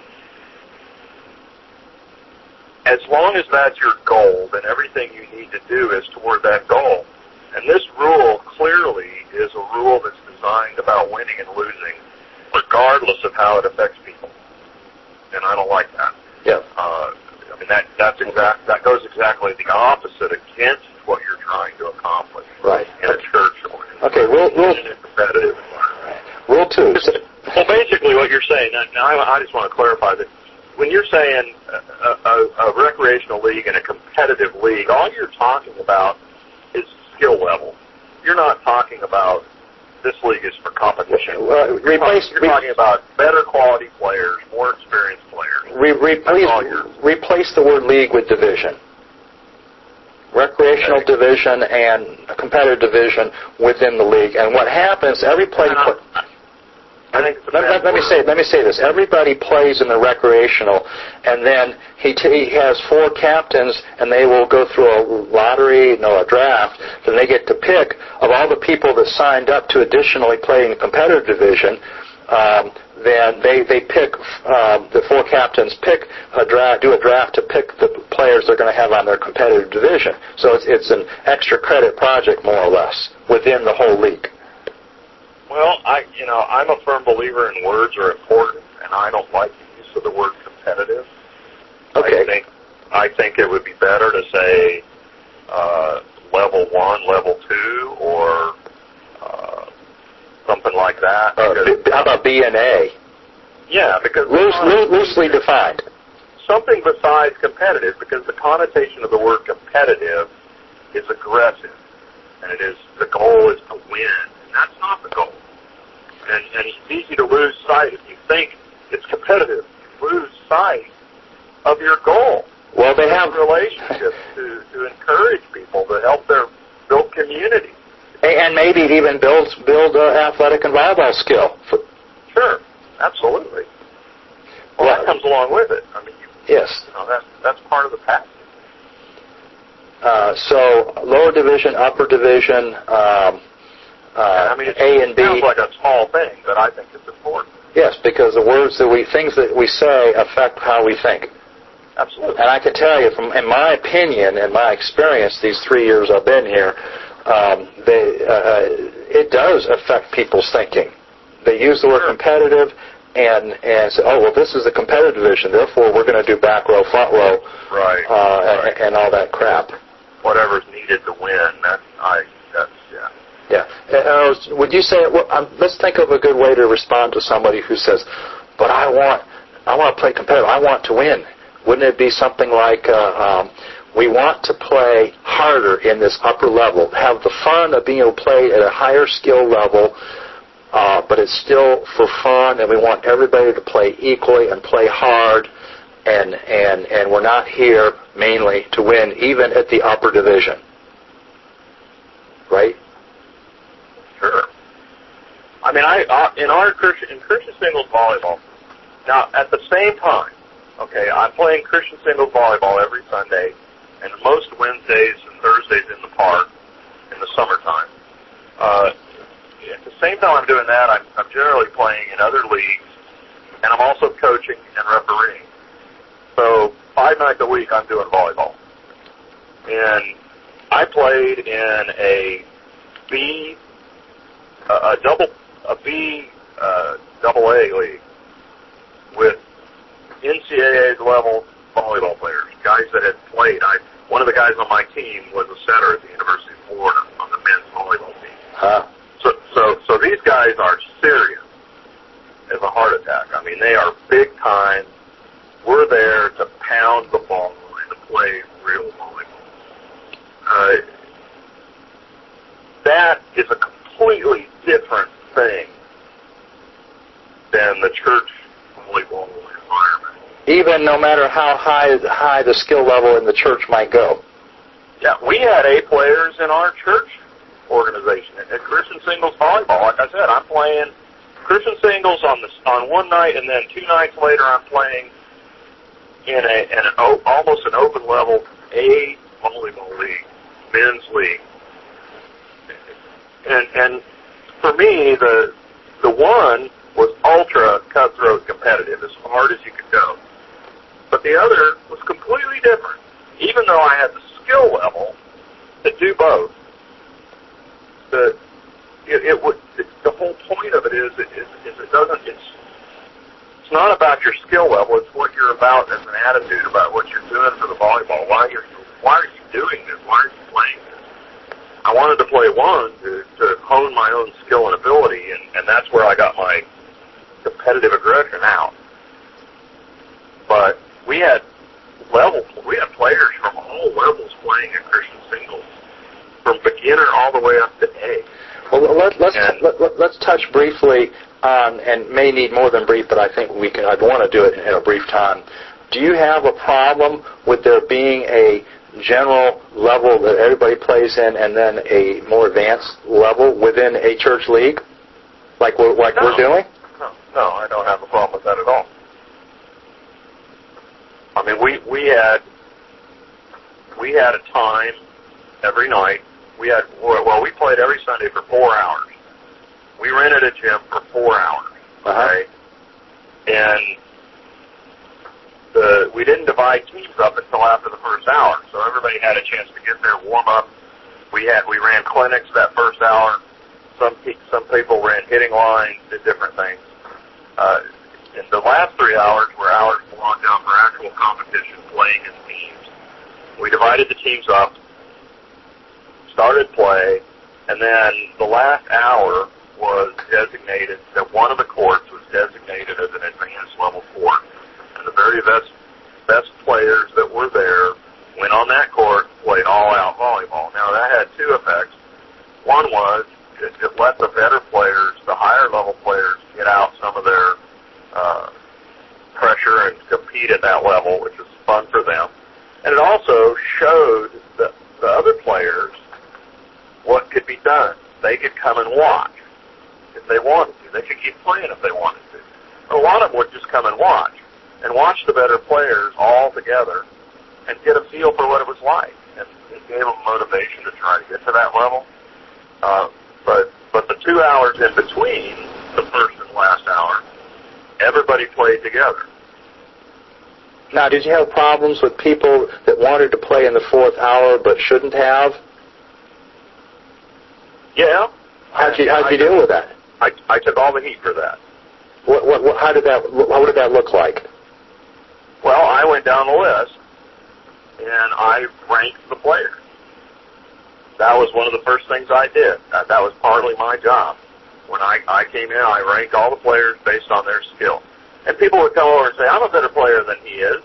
as long as that's your goal, then everything you need to do is toward that goal. And this rule clearly is a rule that's designed about winning and losing, regardless of how it affects people. And I don't like that. Yeah. Uh, I mean that that's exact that goes exactly the opposite against what you're trying to accomplish. Right. In a church or in, okay. Rule rule in a competitive environment. Rule two. Well, basically, what you're saying. Now, I, I just want to clarify that. When you're saying a, a, a recreational league and a competitive league, all you're talking about is skill level. You're not talking about this league is for competition. Uh, you're replace, talking, you're talking about better quality players, more experienced players. Re, replace, replace the word league with division. Recreational okay. division and a competitive division within the league. And what happens, every play... I think let, let, let me say let me say this. Everybody plays in the recreational, and then he, t- he has four captains, and they will go through a lottery, no, a draft. Then they get to pick of all the people that signed up to additionally play in the competitive division. Um, then they they pick um, the four captains pick a draft, do a draft to pick the players they're going to have on their competitive division. So it's it's an extra credit project, more or less, within the whole league. Well, I, you know, I'm a firm believer in words are important, and I don't like the use of the word competitive. Okay. I think I think it would be better to say uh, level one, level two, or uh, something like that. Uh, how about B and A? Yeah, because Loose, loo- loosely defined. Something besides competitive, because the connotation of the word competitive is aggressive, and it is the goal is to win. That's not the goal. And, and it's easy to lose sight. If you think it's competitive, you lose sight of your goal. Well, they have relationships to, to encourage people, to help their build community. And maybe even build build uh, athletic and volleyball skill. For sure, absolutely. Well, well, that comes along with it. I mean, you, yes. You know, that's, that's part of the package. Uh, so, lower division, upper division, um, Uh, I mean, it A and B. sounds like a small thing, but I think it's important. Yes, because the words that we, things that we say affect how we think. Absolutely. And I can tell you, from in my opinion and my experience, these three years I've been here, um, they, uh, it does affect people's thinking. They use the word sure. competitive and and say, oh, well, this is the competitive division, therefore we're going to do back row, front row, right, uh, right. And, and all that crap. Whatever's needed to win. That I. That's yeah. Yeah. Uh, would you say, well, um, let's think of a good way to respond to somebody who says, but I want I want to play competitive. I want to win. Wouldn't it be something like, uh, um, We want to play harder in this upper level, have the fun of being able to play at a higher skill level, uh, but it's still for fun, and we want everybody to play equally and play hard, and, and, and we're not here mainly to win, even at the upper division. Right? Sure. I mean, I uh, in our Christian, in Christian singles volleyball, now at the same time, okay, I'm playing Christian singles volleyball every Sunday, and most Wednesdays and Thursdays in the park in the summertime. Uh, at the same time I'm doing that, I'm, I'm generally playing in other leagues, and I'm also coaching and refereeing. So five nights a week I'm doing volleyball. And I played in a B, a, a double, a B uh, double A league with N C A A level volleyball players, guys that had played. I one of the guys on my team was a setter at the University of Florida on the men's volleyball team. Huh. So, so, so these guys are serious as a heart attack. I mean, they are big time. We're there to pound the ball and to play real volleyball. Uh, that is a completely different thing than the church volleyball environment. Even no matter how high high the skill level in the church might go. Yeah, we had A players in our church organization at Christian singles volleyball. Like I said, I'm playing Christian singles on this on one night, and then two nights later, I'm playing in a in an o, almost an open level A volleyball league, men's league. And and for me, the the one was ultra cutthroat competitive, as hard as you could go. But the other was completely different. Even though I had the skill level to do both, the it, it would it, the whole point of it is, is is it doesn't it's it's not about your skill level. It's what you're about as an attitude about what you're doing for the volleyball. Why you're why are you doing this? Why are you playing this? I wanted to play one to, to hone my own skill and ability, and, and that's where I got my competitive aggression out. But we had level, we had players from all levels playing at Christian singles, from beginner all the way up to A. Well, let, let's and, let, let, let's touch briefly on, and may need more than brief, but I think we can. I'd want to do it in a brief time. Do you have a problem with there being a general level that everybody plays in, and then a more advanced level within a church league, like we're like no, we're doing? No, no, I don't have a problem with that at all. I mean, we we had we had a time every night. We had well, we played every Sunday for four hours. We rented a gym for four hours, uh-huh. okay? And the we didn't divide teams up until after the first hour, so everybody had a chance to get there, warm up. We had we ran clinics that first hour. Some some people ran hitting lines, did different things. Uh, and the last three hours were hours blocked out for actual competition, playing in teams. We divided the teams up, started play, and then the last hour was designated, that one of the courts was designated as an advanced level court. And the very best best players that were there went on that court, played all-out volleyball. Now, that had two effects. One was it, it let the better players, the higher-level players, get out some of their uh, pressure and compete at that level, which was fun for them. And it also showed the, the other players what could be done. They could come and watch if they wanted to. They could keep playing if they wanted to. A lot of them would just come and watch, and watch the better players all together and get a feel for what it was like. And it gave them motivation to try to get to that level. Uh, but but the two hours in between the first and last hour, everybody played together. Now, did you have problems with people that wanted to play in the fourth hour but shouldn't have? Yeah. How'd you how'd you deal with that? I I took all the heat for that. What what, what how did that what did that look like? Well, I went down the list and I ranked the players. That was one of the first things I did. That, that was partly my job. When I, I came in, I ranked all the players based on their skill. And people would come over and say, I'm a better player than he is.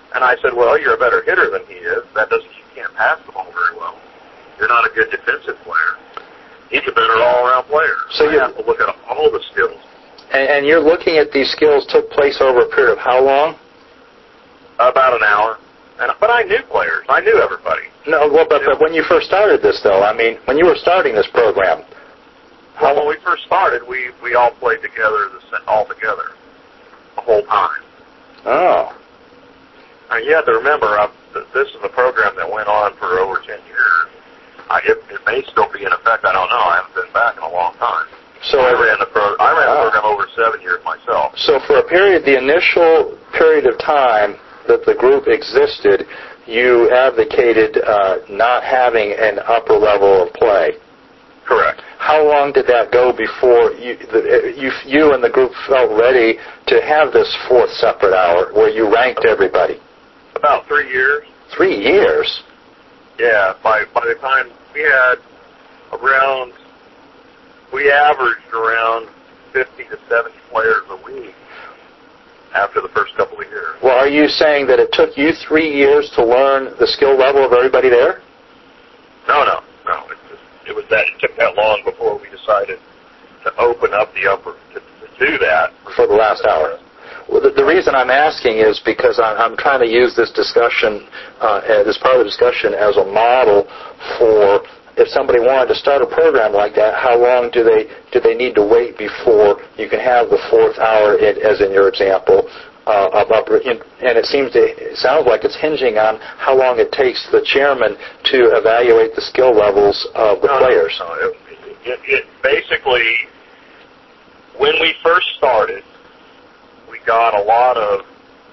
And I said, well, you're a better hitter than he is. That doesn't, you can't pass the ball very well. You're not a good defensive player. He's a better all-around player. So you have to look at all the skills. And, and you're looking at these skills took place over a period of how long? About an hour. And, but I knew players. I knew everybody. No, well, but, but when you first started this, though, I mean, when you were starting this program, well, when we first started, we, we all played together, the, all together, the whole time. Oh. Now, you have to remember, uh, this is a program that went on for over ten years. I, it, it may still be in effect. I don't know. I haven't been back in a long time. So I ran the pro. I ran the program over seven years myself. So for a period, the initial period of time that the group existed, you advocated uh, not having an upper level of play. Correct. How long did that go before you, the, you, you and the group felt ready to have this fourth separate hour where you ranked everybody? About three years. Three years? Yeah. By by the time we had around, we averaged around fifty to seventy players a week after the first couple of years. Well, are you saying that it took you three years to learn the skill level of everybody there? No, no, no. It, just, it was that it took that long before we decided to open up the upper to, to do that for the last hour. Well, the, the reason I'm asking is because I'm, I'm trying to use this discussion, uh, this part of the discussion, as a model for if somebody wanted to start a program like that. How long do they do they need to wait before you can have the fourth hour, in, as in your example, uh, of upper? In, and it seems to it sounds like it's hinging on how long it takes the chairman to evaluate the skill levels of the no, players. No, no. It, it, it basically, when we first started, we got a lot of,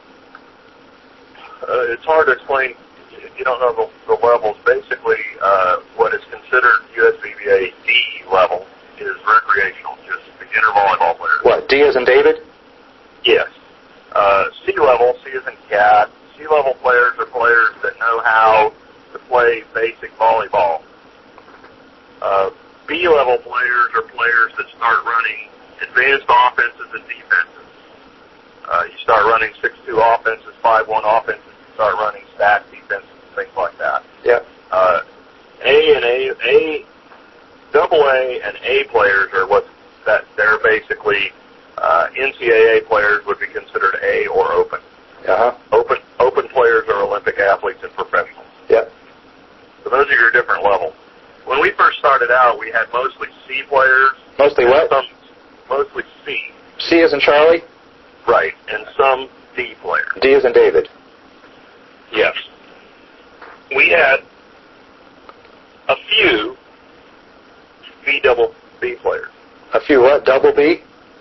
uh, it's hard to explain if you don't know the, the levels. Basically, uh, what is considered U S B B A D level is recreational, just beginner volleyball players. What, D as in David? Yes. Uh, C level, C as in cat. C level players are players that know how to play basic volleyball. Uh, B level players are players that start running advanced offenses and defenses. Uh, you start running six two offenses, five one offenses, you start running stack defenses, things like that. Yeah. Uh, A and A, A, double A and A players are what that they're basically uh, N C double A players would be considered A or open. Uh-huh. Open open players are Olympic athletes and professionals. Yeah. So those are your different levels. When we first started out, we had mostly C players. Mostly what? Some, mostly C. C as in Charlie? Right, and some D players. D as in David? Yes. We had a few B double B players. A few what? Double B?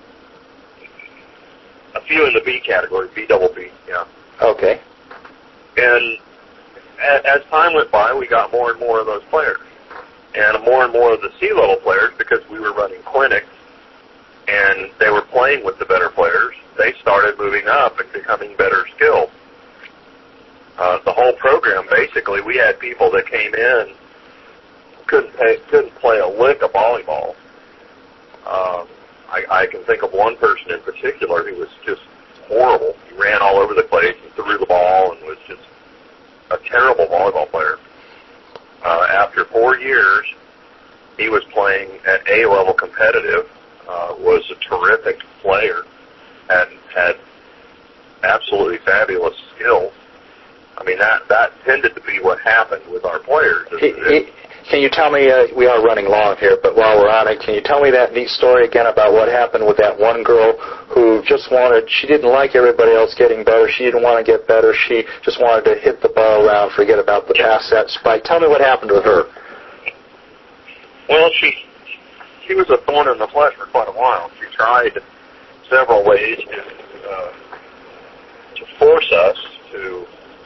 A few in the B category, B double B, yeah. Okay. And as time went by, we got more and more of those players. And more and more of the C-level players, because we were running clinics and they were playing with the better players, they started moving up and becoming better skilled. Uh, the whole program, basically, we had people that came in, couldn't pay, couldn't play a lick of volleyball. Um, I, I can think of one person in particular who was just horrible. He ran all over the place and threw the ball and was just a terrible volleyball player. Uh, after four years, he was playing at A-level competitive, uh, was a terrific player, and had absolutely fabulous skills. I mean, that, that tended to be what happened with our players. He, he, can you tell me, uh, we are running long here, but while we're on it, can you tell me that neat story again about what happened with that one girl who just wanted, she didn't like everybody else getting better, she didn't want to get better, she just wanted to hit the ball around, forget about the pass set spike. Tell me what happened with her. Well, she she was a thorn in the flesh for quite a while. She tried several ways to, uh, to force us to...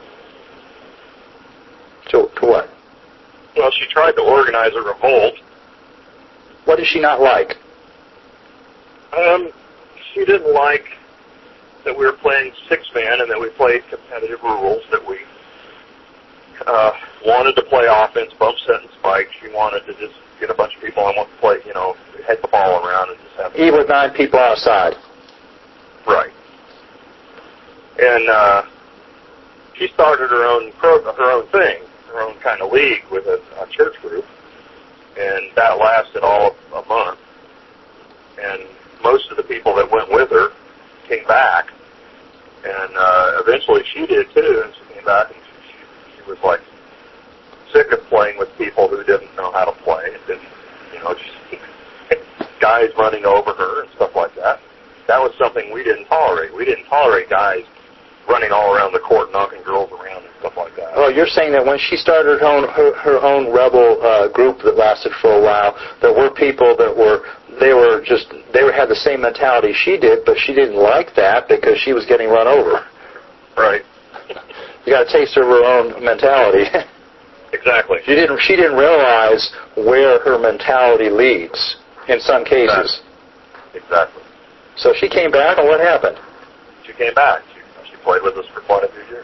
To, to what? Well, she tried to organize a revolt. What did she not like? Um, she didn't like that we were playing six-man and that we played competitive rules, that we uh, wanted to play offense, bump, set, and spike. She wanted to just get a bunch of people and want to play, you know, head the ball around and just have... Even with nine people outside. Right. And uh, she started her own pro, her own thing, her own kind of league with a, a church group, and that lasted all of a month. And most of the people that went with her came back, and uh, eventually she did too, and she came back, and she, she was like sick of playing with people who didn't know how to play, and didn't, you know, just guys running over her and stuff like that. That was something we didn't tolerate. We didn't tolerate guys running all around the court, knocking girls around and stuff like that. Oh, you're saying that when she started her own, her, her own rebel uh, group that lasted for a while, there were people that were, they were just, they were, had the same mentality she did, but she didn't like that because she was getting run over. Right. You got a taste of her own mentality. Exactly. She didn't, she didn't realize where her mentality leads in some cases. Exactly. Exactly. So she came back, and what happened? She came back. She, she played with us for quite a few years.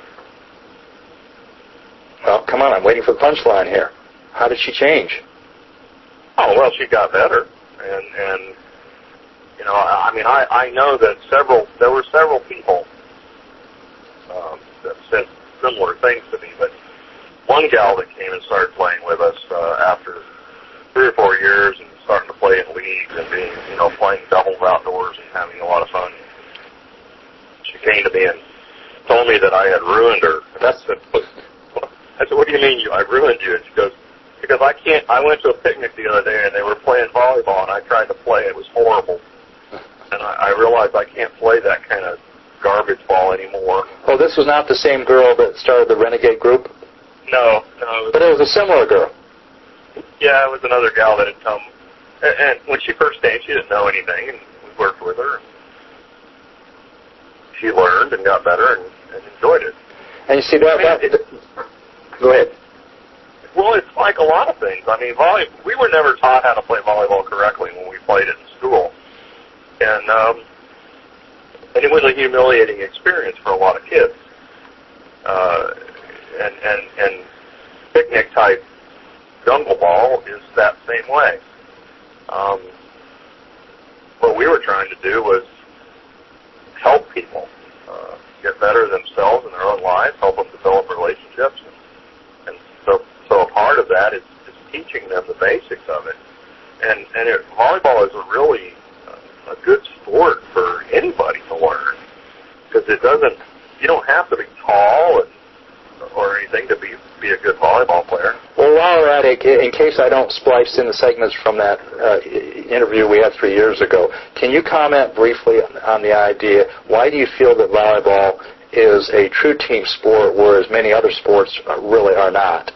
Well, come on, I'm waiting for the punchline here. How did she change? Oh, well, she got better. And, and you know, I, I mean, I, I know that several, there were several people um, that said similar things to me, but one gal that came and started playing with us uh, after three or four years and starting to play in leagues and being, you know, playing doubles outdoors and having a lot of fun. She came to me and told me that I had ruined her. And I said, I said, what do you mean you, I ruined you? And she goes, because I can't, I went to a picnic the other day and they were playing volleyball and I tried to play. It was horrible. And I, I realized I can't play that kind of garbage ball anymore. Oh, this was not the same girl that started the Renegade group? No, no. But it was a similar girl. Yeah, it was another gal that had come. And, and when she first came, she didn't know anything, and we worked with her. She learned and got better and, and enjoyed it. And you see, that, I mean, that, it, go ahead. Well, it's like a lot of things. I mean, volley, we were never taught how to play volleyball correctly when we played it in school. And, um, and it was a humiliating experience for a lot of kids. Uh, and, and, and picnic-type jungle ball is that same way. Um, what we were trying to do was help people uh, get better themselves in their own lives, help them develop relationships. And, and so, so a part of that is, is teaching them the basics of it. And, and it, volleyball is a really uh, a good sport for anybody to learn because it doesn't, you don't have to be tall and or anything to be be a good volleyball player. Well, while we're at it, in case I don't splice in the segments from that uh, interview we had three years ago, can you comment briefly on, on the idea, why do you feel that volleyball is a true team sport, whereas many other sports really are not?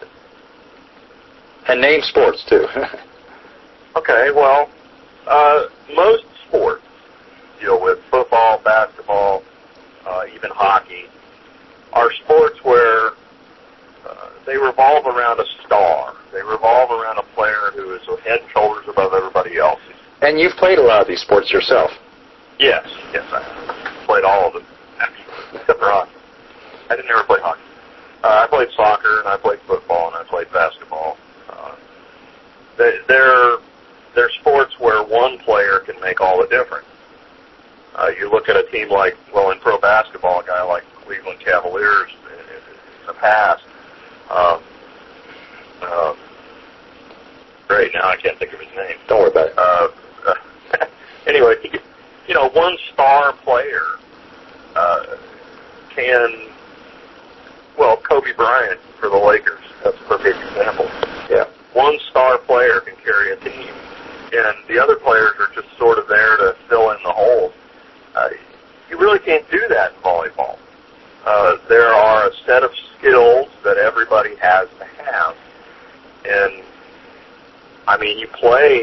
And name sports, too. Okay, well, uh, most sports deal with football, basketball, uh, even hockey, are sports where uh, they revolve around a star. They revolve around a player who is head and shoulders above everybody else. And you've played a lot of these sports yourself. Yes, yes, I played all of them, actually, except for hockey. I didn't ever play hockey. Uh, I played soccer, and I played football, and I played basketball. Uh, they, they're, they're sports where one player can make all the difference. Uh, you look at a team like, well, in pro basketball, a guy like Cleveland Cavaliers in, in, in the past. Um, um, great, now I can't think of his name. Don't worry about it. Uh, uh, anyway, you know, one star player uh, can, well, Kobe Bryant for the Lakers, that's a perfect example. Yeah. One star player can carry a team, and the other players are just sort of there to fill in the holes. Uh, you really can't do that in volleyball. Uh, there are a set of skills that everybody has to have. And, I mean, you play,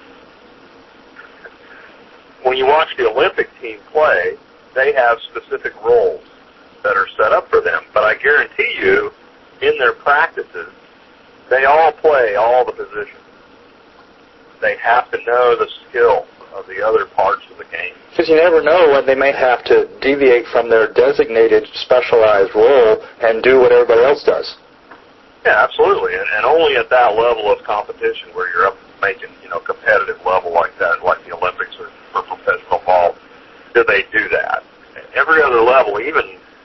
when you watch the Olympic team play, they have specific roles that are set up for them. But I guarantee you, in their practices, they all play all the positions. They have to know the skill of the other parts of the game. Because you never know when they may have to deviate from their designated specialized role and do what everybody else does. Yeah, absolutely. And, and only at that level of competition where you're up making, you know, competitive level like that, like the Olympics or for professional ball, do they do that. Every other level, even even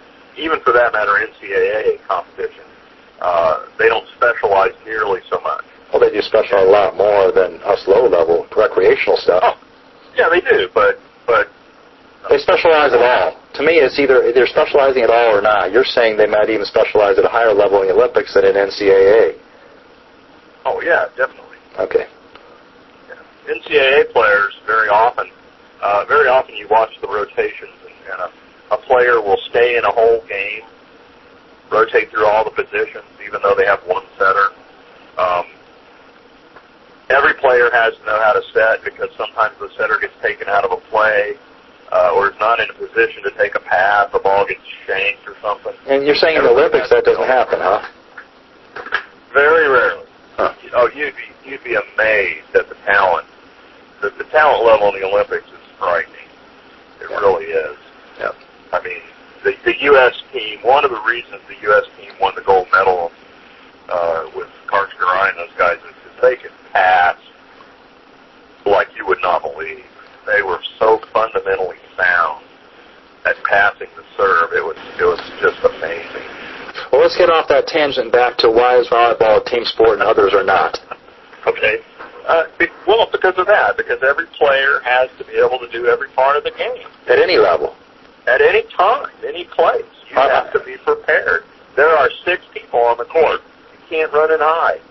even for that matter, N C double A competition, uh, they don't specialize nearly so much. Well, they do specialize a lot more than us low-level recreational stuff. Oh, yeah, they do, but but they specialize at all. To me, it's either they're specializing at all or not. You're saying they might even specialize at a higher level in the Olympics than in N C double A. Oh, yeah, definitely. Okay. Yeah. N C double A players, very often, uh, very often you watch the rotations, and, and a, a player will stay in a whole game, rotate through all the positions, even though they have one setter. Um, every player has to know how to set, because sometimes the setter gets taken out of a play, uh, or is not in a position to take a pass, the ball gets shanked or something. And you're saying in the Olympics that doesn't happen, huh? Very rarely. Huh. Oh, you'd be you'd be amazed at the talent. The, the talent level in the Olympics is frightening. It yeah. really is. Yep. I mean, the, the U S team. One of the reasons the U S team won the gold medal uh, with Karch Garai and those guys is because they could pass like you would not believe. They were so fundamentally sound at passing the serve. It was it was just amazing. Well, let's get off that tangent back to why is volleyball a team sport and others are not. Okay. Uh, be, well, because of that. Because every player has to be able to do every part of the game. At any level. At any time, any place. You uh, have to be prepared. There are six people on the court. You can't run and hide.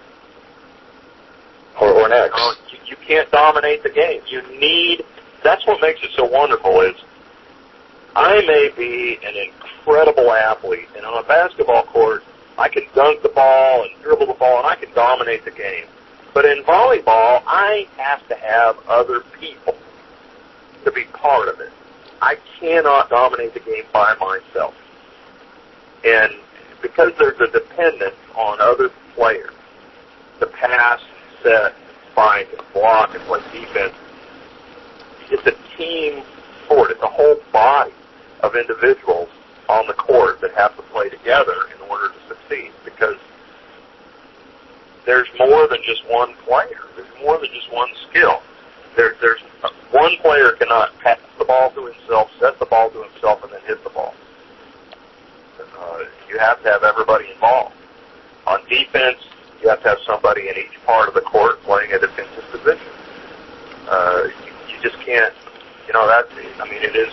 Or, or next. You, know, you, you can't dominate the game. You need, that's what makes it so wonderful is I may be an incredible athlete, and on a basketball court, I can dunk the ball and dribble the ball, and I can dominate the game. But in volleyball, I have to have other people to be part of it. I cannot dominate the game by myself. And because there's a dependence on other players to pass, set, find, and block, and play defense, it's a team sport. It's a whole body of individuals on the court that have to play together in order to succeed, because there's more than just one player. There's more than just one skill. There, there's one player cannot pass the ball to himself, set the ball to himself, and then hit the ball. Uh, you have to have everybody involved. On defense, you have to have somebody in each part of the court playing a defensive position. Uh, you, you just can't, you know, that, I mean, it is,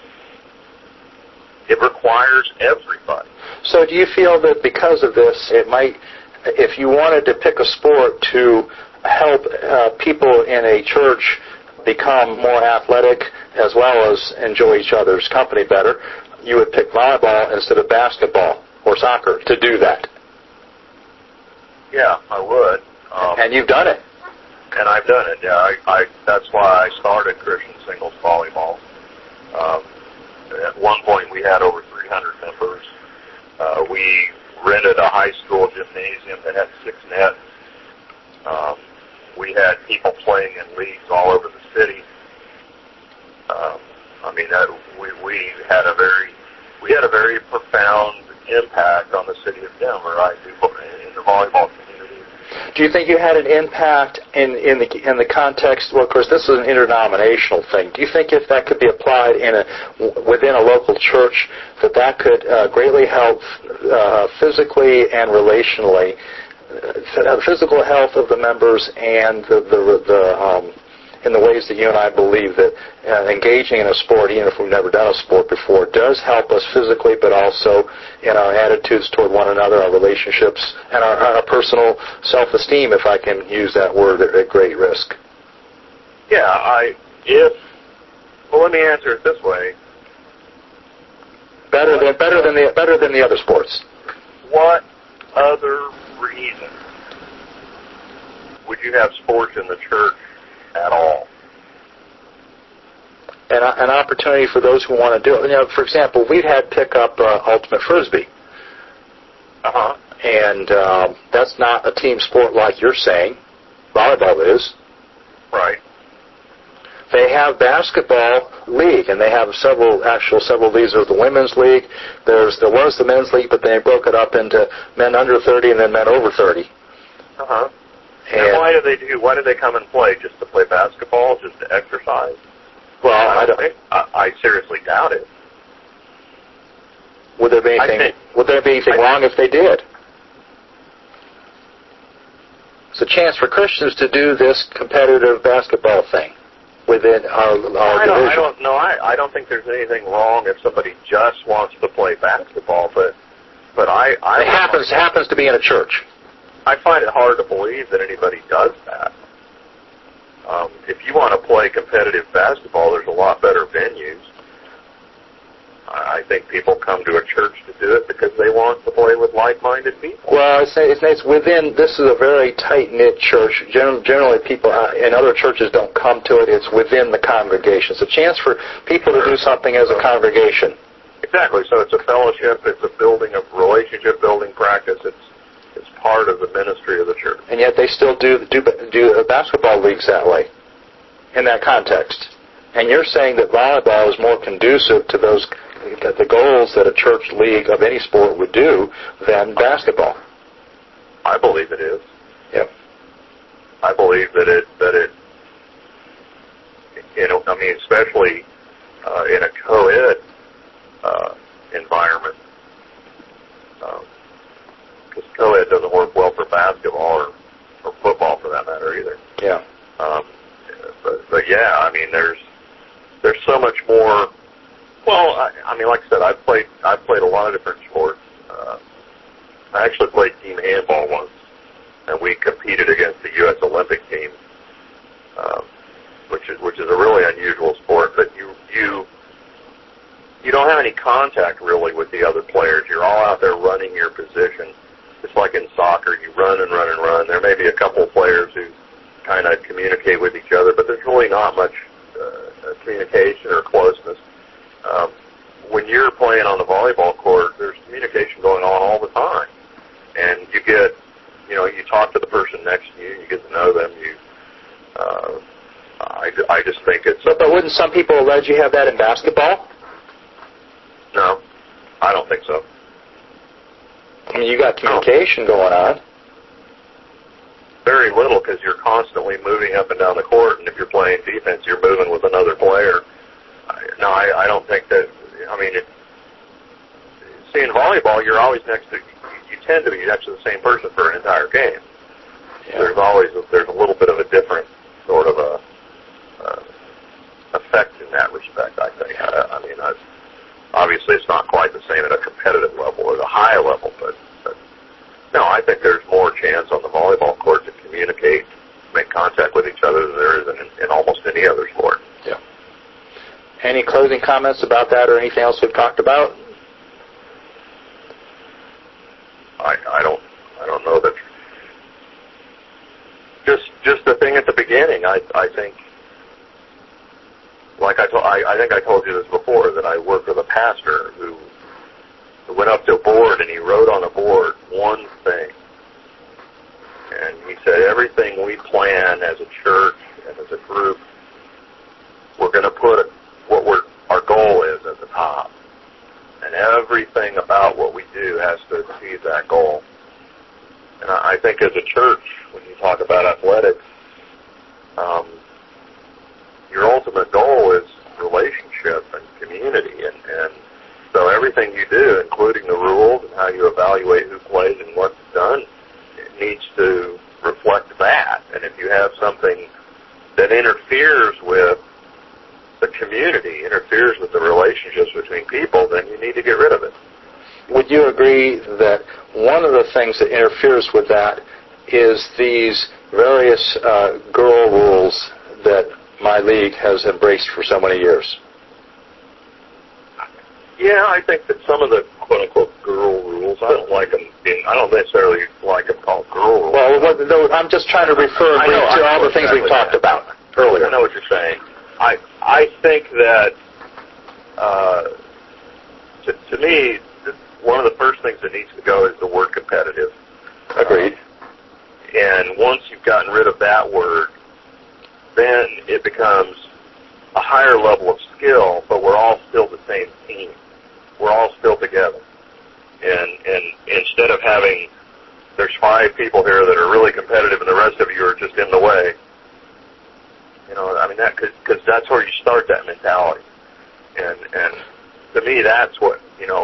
it requires everybody. So do you feel that because of this, it might, if you wanted to pick a sport to help uh, people in a church become more athletic as well as enjoy each other's company better, you would pick volleyball instead of basketball or soccer to do that? Yeah, I would. Um, and you've done it. And I've done it, yeah. I, I, that's why I started Christian Singles Volleyball. Um, at one point we had over three hundred members. Uh, we rented a high school gymnasium that had six nets. Um, we had people playing in leagues all over the city. Um, I mean, that we we had a very we had a very profound impact on the city of Denver. I do in the volleyball community. Do you think you had an impact in in the in the context? Well, of course, this is an interdenominational thing. Do you think if that could be applied in a within a local church, that that could uh, greatly help uh, physically and relationally, uh, physical health of the members and the the, the um, in the ways that you and I believe that uh, engaging in a sport, even if we've never done a sport before, does help us physically, but also in our attitudes toward one another, our relationships, and our, our personal self-esteem, if I can use that word at, at great risk. Yeah, I, if, well, let me answer it this way. Better than, better than the, better than the other sports. What other reason would you have sports in the church at all? An, an opportunity for those who want to do it. You know, for example, we've had pick up uh, ultimate frisbee, uh-huh. and um, that's not a team sport like you're saying. Volleyball is. Right. They have basketball league, and they have several actual several leagues. There's the women's league. There's there was the men's league, but they broke it up into men under thirty and then men over thirty. Uh huh. And, and why do they do? Why do they come and play? Just to play basketball? Just to exercise? Well, I I don't. don't Think, I, I seriously doubt it. Would there be anything, think, would there be anything wrong if they did? It's a chance for Christians to do this competitive basketball thing within our, our I don't, division. I don't know. I, I don't think there's anything wrong if somebody just wants to play basketball, but but I, I it happens find, happens to be in a church. I find it hard to believe that anybody does that. Um, if you want to play competitive basketball, there's a lot better venues. I think people come to a church to do it because they want to play with like-minded people. Well, it's, it's, it's within, this is a very tight-knit church. Gen, generally, people in other churches don't come to it. It's within the congregation. It's a chance for people to do something as a congregation. Exactly. So it's a fellowship. It's a building of relationship-building practice. It's it's part of the ministry of the church. And yet they still do do, do basketball leagues that way, in that context. And you're saying that volleyball is more conducive to those the goals that a church league of any sport would do than basketball. I believe it is. Yep. I believe that it that it. You know, I mean, especially uh, in a co-ed uh, environment, because um, co-ed doesn't work well for basketball or, or football for that matter either. Yeah. Um, but, but yeah, I mean, there's there's so much more. Well, I, I mean, like I said, I've played I've played a lot of different sports. Uh, I actually played team handball once, and we competed against the U S Olympic team, um, which is which is a really unusual sport. But you you you don't have any contact really with the other players. You're all out there running your position. Just like in soccer, you run and run and run. There may be a couple of players who kind of communicate with each other, but there's really not much uh, communication or closeness. Um, when you're playing on the volleyball court, there's communication going on all the time, and you get, you know, you talk to the person next to you, you get to know them. You, uh, I, I just think it's. But, but wouldn't some people allege you have that in basketball? No, I don't think so. I mean, you got communication no. going on. Very little, because you're constantly moving up and down the court, and if you're playing defense, you're moving with another player. No, I, I don't think that. I mean, it, see, in volleyball, you're always next to. You tend to be next to the same person for an entire game. Yeah. There's always a, there's a little bit of a different sort of a uh, effect in that respect. I think. I, I mean, I've, obviously, it's not quite the same at a competitive level or the high level, but, but no, I think there's more chance on the volleyball court to communicate, make contact with each other than there is in, in almost any other sport. Yeah. Any closing comments about that or anything else we've talked about? I, I don't I don't know that. Just just the thing at the beginning. I I think, like I told I, I think I told you this before, that I worked with a pastor who, who went up to a board and he wrote on a board one thing, and he said everything we plan as a church and as a group, we're going to put a what we're, our goal is at the top. And everything about what we do has to achieve that goal. And I, I think as a church, when you talk about athletics, um, your ultimate goal is relationship and community. And, and so everything you do, including the rules and how you evaluate who plays and what's done, it needs to reflect that. And if you have something that interferes with the community, interferes with the relationships between people, then you need to get rid of it. Would you agree that one of the things that interferes with that is these various uh, girl rules that my league has embraced for so many years? Yeah, I think that some of the quote-unquote girl rules, I don't like them being, I don't necessarily like them called girl rules. Well, what, no, I'm just trying to refer I know, to I all the things exactly we've talked that. about earlier. I know what you're saying. I I think that, uh, to, to me, one of the first things that needs to go is the word competitive. Agreed. Um, and once you've gotten rid of that word, then it becomes a higher level of skill, but we're all still the same team. We're all still together. And and instead of having, there's five people here that are really competitive and the rest of you are just in the way, you know, I mean, that because that's where you start that mentality. And and to me, that's what, you know,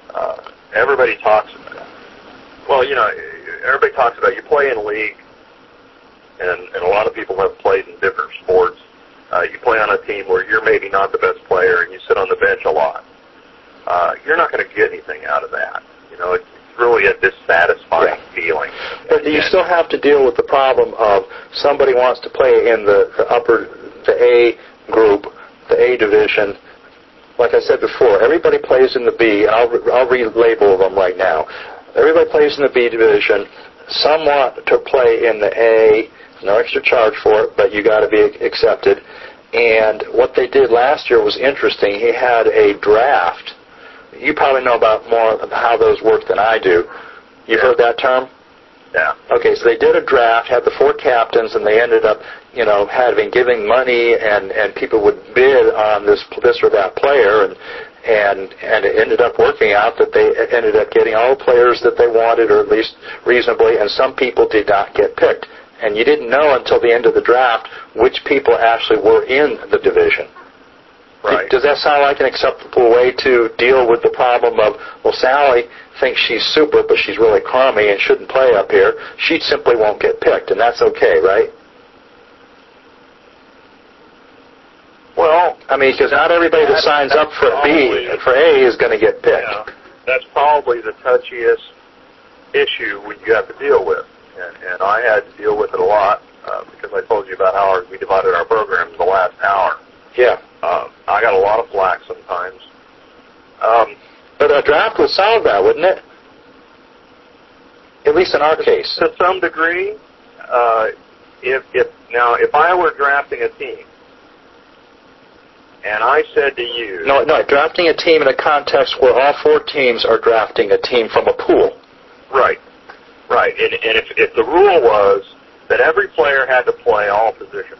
uh, everybody talks about, well, you know, everybody talks about you play in a league, and, and a lot of people have played in different sports. Uh, you play on a team where you're maybe not the best player and you sit on the bench a lot. Uh, you're not going to get anything out of that. You know, it's really a dissatisfying yeah. feeling. But you still have to deal with the problem of somebody wants to play in the, the upper, the A group, the A division. Like I said before, everybody plays in the B, and I'll, I'll relabel them right now. Everybody plays in the B division. Some want to play in the A. No extra charge for it, but you got to be accepted. And what they did last year was interesting. He had a draft. You probably know about more of how those work than I do. You heard that term? Yeah. Okay, so they did a draft, had the four captains, and they ended up, you know, having giving money, and, and people would bid on this this or that player, and and and it ended up working out that they ended up getting all the players that they wanted, or at least reasonably, and some people did not get picked. And you didn't know until the end of the draft which people actually were in the division. Right. Does that sound like an acceptable way to deal with the problem of, well, Sally thinks she's super, but she's really crummy and shouldn't play up here. She simply won't get picked, and that's okay, right? Well, I mean, because not everybody that, that signs up for probably, B, for A is going to get picked. Yeah, that's probably the touchiest issue you have to deal with. And, and I had to deal with it a lot uh, because I told you about how we divided our program in the last hour. Yeah. Uh, I got a lot of flack sometimes. Um, but a draft would solve that, wouldn't it? At least in our to, case. To some degree. Uh, if, if now, if I were drafting a team, and I said to you... No, no, drafting a team in a context where all four teams are drafting a team from a pool. Right. Right, and, and if, if the rule was that every player had to play all positions,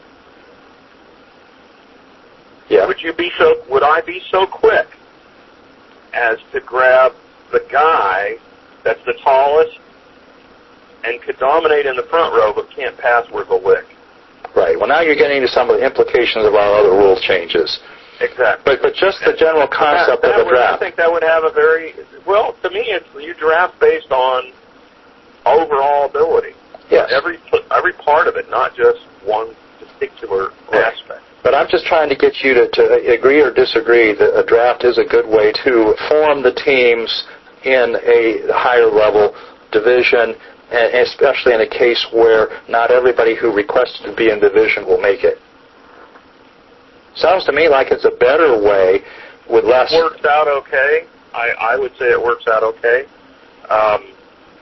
yeah. would you be so? Would I be so quick as to grab the guy that's the tallest and could dominate in the front row but can't pass worth a lick? Right. Well, now you're getting into some of the implications of our other rule changes. Exactly. But but just the general concept that, that of a would, draft. I think that would have a very well. To me, it's you draft based on overall ability. Yes. Every every part of it, not just one particular right. aspect. But I'm just trying to get you to, to agree or disagree that a draft is a good way to form the teams in a higher level division, and especially in a case where not everybody who requested to be in division will make it. Sounds to me like it's a better way with less... It works out okay. I, I would say it works out okay. Um,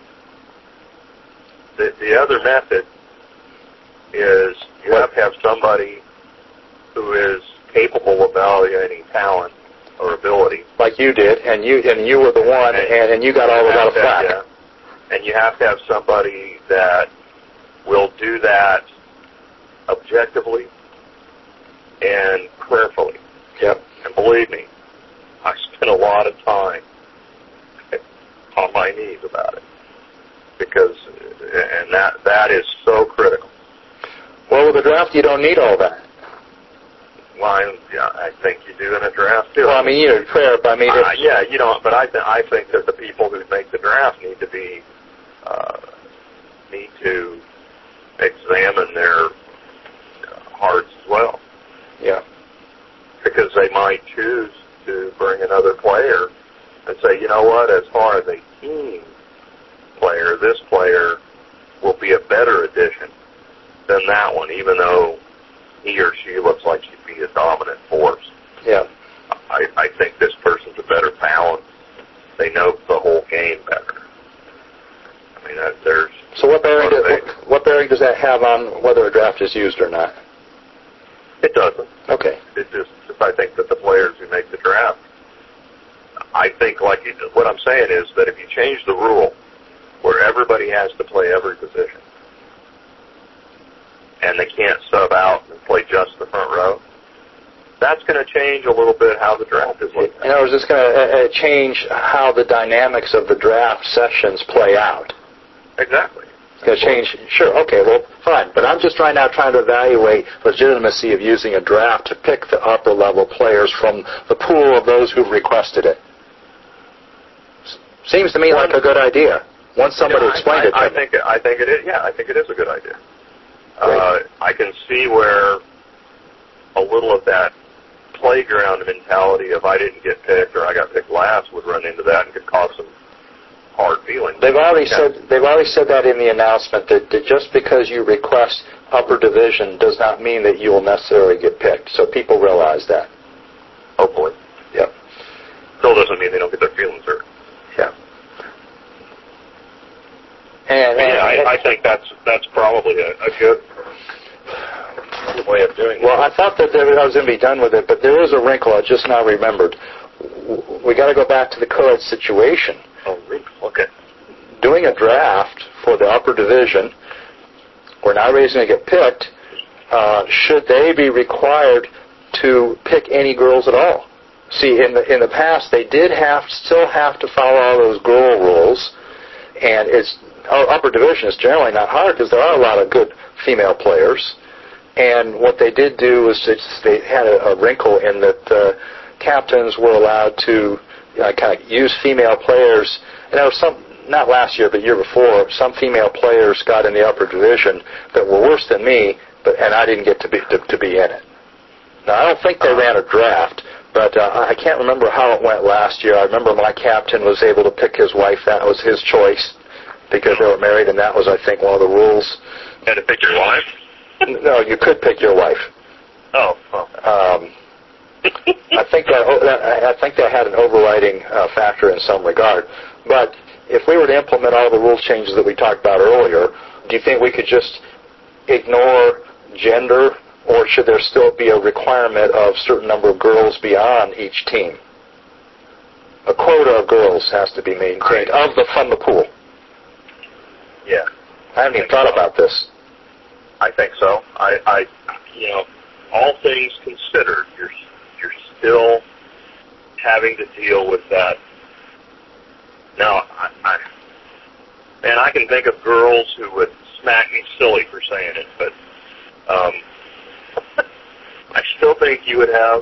The, the other method is you have to have somebody who is capable of evaluating talent or ability. Like you did, and you and you were the one, and, and, and you got all a lot of flack. Yeah. And you have to have somebody that will do that objectively and prayerfully. Yep. And believe me, I spent a lot of time on my knees about it. Because, and that that is so critical. Well, with a draft, you don't need all that. Well, I, yeah, I think you do in a draft too. Well, I mean, you know, prayer, but I mean, uh, yeah, you don't. But I, th- I think that the people who make the draft need to be uh, need to examine their uh, hearts as well. Yeah. Because they might choose to bring another player and say, you know what, as far as a team player, this player will be a better addition than that one, even though he or she looks like she'd be a dominant force. Yeah. I, I think this person's a better balance. They know the whole game better. I mean, that, there's... So what bearing, does, what, what bearing does that have on whether a draft is used or not? It doesn't. Okay. It just, just I think that the players who make the draft, I think, like you, what I'm saying is that if you change the rule where everybody has to play every position, and they can't sub out and play just the front row, that's going to change a little bit how the draft is looked at. In other words, it's going to uh, change how the dynamics of the draft sessions play out. Exactly. It's going to change. Sure. Okay. Well, fine. But I'm just right now trying to evaluate legitimacy of using a draft to pick the upper level players from the pool of those who've requested it. Seems to me like a good idea. Once somebody yeah, explained I, it to I me. think I think it is. Yeah, I think it is a good idea. Uh, I can see where a little of that playground mentality of I didn't get picked or I got picked last would run into that and could cause some hard feelings. They've already yeah. said they've already said that in the announcement that, that just because you request upper division does not mean that you will necessarily get picked. So people realize that. Hopefully. Yeah. Still doesn't mean they don't get their feelings hurt. Yeah. And, and yeah, I, I think that's that's probably a, a good way of doing it. Well, I thought that there, I was going to be done with it, but there is a wrinkle I just now remembered. We got to go back to the co-ed situation. Oh, wrinkle. Okay. Doing a draft for the upper division, where now Ray's going to get picked. Uh, should they be required to pick any girls at all? See, in the in the past, they did have still have to follow all those girl rules, and it's upper division is generally not hard because there are a lot of good female players. And what they did do was it's, they had a, a wrinkle in that uh, captains were allowed to uh, kind of use female players. And there was some, not last year, but year before, some female players got in the upper division that were worse than me, but and I didn't get to be to, to be in it. Now, I don't think they ran a draft, but uh, I can't remember how it went last year. I remember my captain was able to pick his wife. That was his choice because they were married, and that was, I think, one of the rules. You had to pick your wife? No, you could pick your wife. Oh. oh. Um, I think that I think that had an overriding uh, factor in some regard. But if we were to implement all the rule changes that we talked about earlier, do you think we could just ignore gender, or should there still be a requirement of a certain number of girls beyond each team? A quota of girls has to be maintained of the from the pool. Yeah. I haven't even thought so. about this. I think so. I, I, you know, all things considered, you're you're still having to deal with that. Now, I, I, man, I can think of girls who would smack me silly for saying it, but um, I still think you would have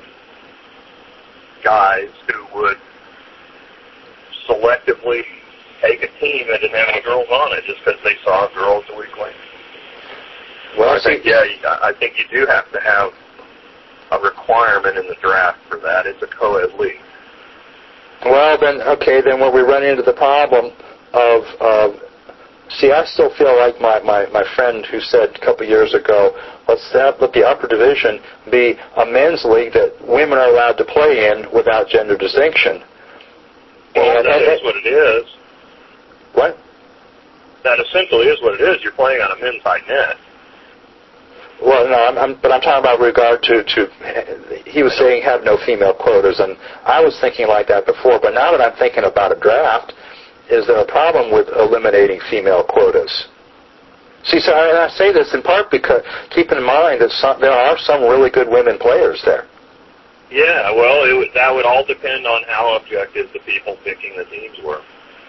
guys who would selectively take a team that didn't have any girls on it just because they saw girls a week later. Well, I think, yeah, I think you do have to have a requirement in the draft for that. It's a co-ed league. Well, then, okay, then when we run into the problem of, of see, I still feel like my, my, my friend who said a couple of years ago, let's have, let the upper division be a men's league that women are allowed to play in without gender distinction. Well, and, that and, is what it is. What? That essentially is what it is. You're playing on a men's high net. Well, no, I'm, I'm, but I'm talking about regard to, to, he was saying have no female quotas, and I was thinking like that before, but now that I'm thinking about a draft, is there a problem with eliminating female quotas? See, so I, I say this in part because, keep in mind that some, there are some really good women players there. Yeah, well, it would, that would all depend on how objective the people picking the teams were.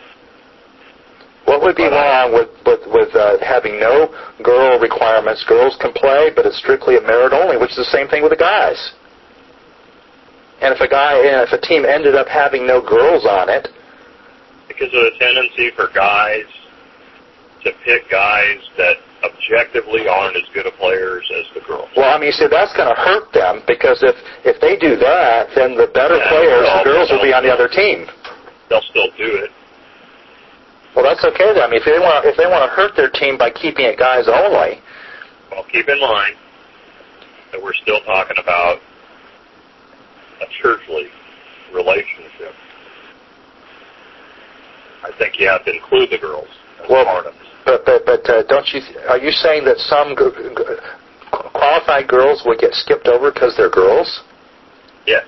What would be wrong with with, with uh, having no girl requirements? Girls can play, but it's strictly a merit only, which is the same thing with the guys. And if a guy, and if a team ended up having no girls on it, because of the tendency for guys to pick guys that objectively aren't as good of players as the girls. Well, I mean, see, that's going to hurt them because if if they do that, then the better yeah, players, well, the girls, will be on the other team. They'll still do it. Well, that's okay then. I mean, if they want if they want to hurt their team by keeping it guys only. Well, keep in mind that we're still talking about a churchly relationship. I think you have to include the girls as well, part of it. But but but uh, don't you? Are you saying that some g- g- qualified girls would get skipped over because they're girls? Yeah.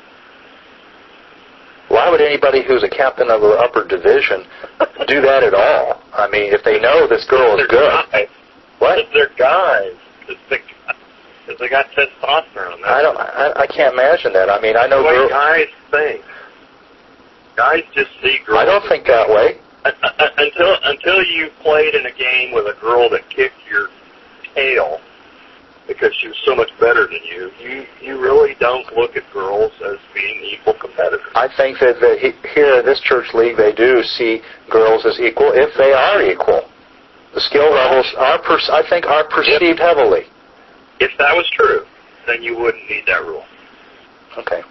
Why would anybody who's a captain of the upper division do that at all? I mean, if they know this girl is good. Guys. What? Because they're guys. Because they got testosterone. That's I don't. I, I can't imagine that. I mean, I know the way girls. guys think. Guys just see girls. I don't think that way. Until until you played in a game with a girl that kicked your tail because she was so much better than you, you you really don't look at girls as being equal competitors. I think that, that he, here in this church league they do see girls as equal if they are equal. The skill levels are, per, I think, are perceived if, heavily. If that was true, then you wouldn't need that rule. Okay.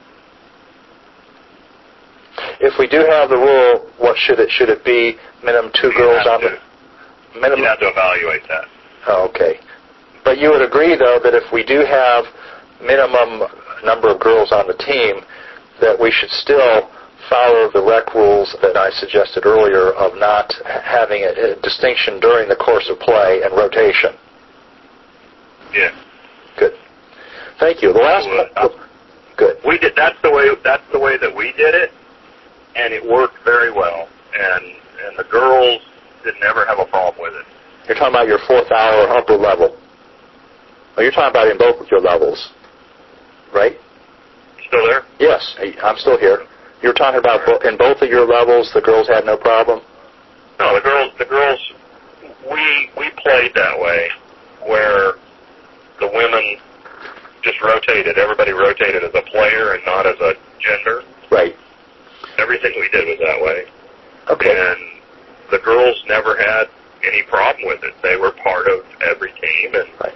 If we do have the rule, what should it should it be? Minimum two you girls on to, the minimum. You have to evaluate that. Oh, okay. But you would agree, though, that if we do have minimum number of girls on the team, that we should still follow the rec rules that I suggested earlier of not having a, a distinction during the course of play and rotation. Yeah. Good. Thank you. The last so, uh, one. Good. We did. That's the way. That's the way that we did it, and it worked very well. And and the girls did never have a problem with it. You're talking about your fourth hour upper level. Oh, you're talking about in both of your levels, right? Still there? Yes, I'm still here. You're talking about bo- in both of your levels, the girls had no problem? No, the girls, the girls, we we played that way, where the women just rotated. Everybody rotated as a player and not as a gender. Right. Everything we did was that way. Okay. And the girls never had any problem with it. They were part of every team, and right.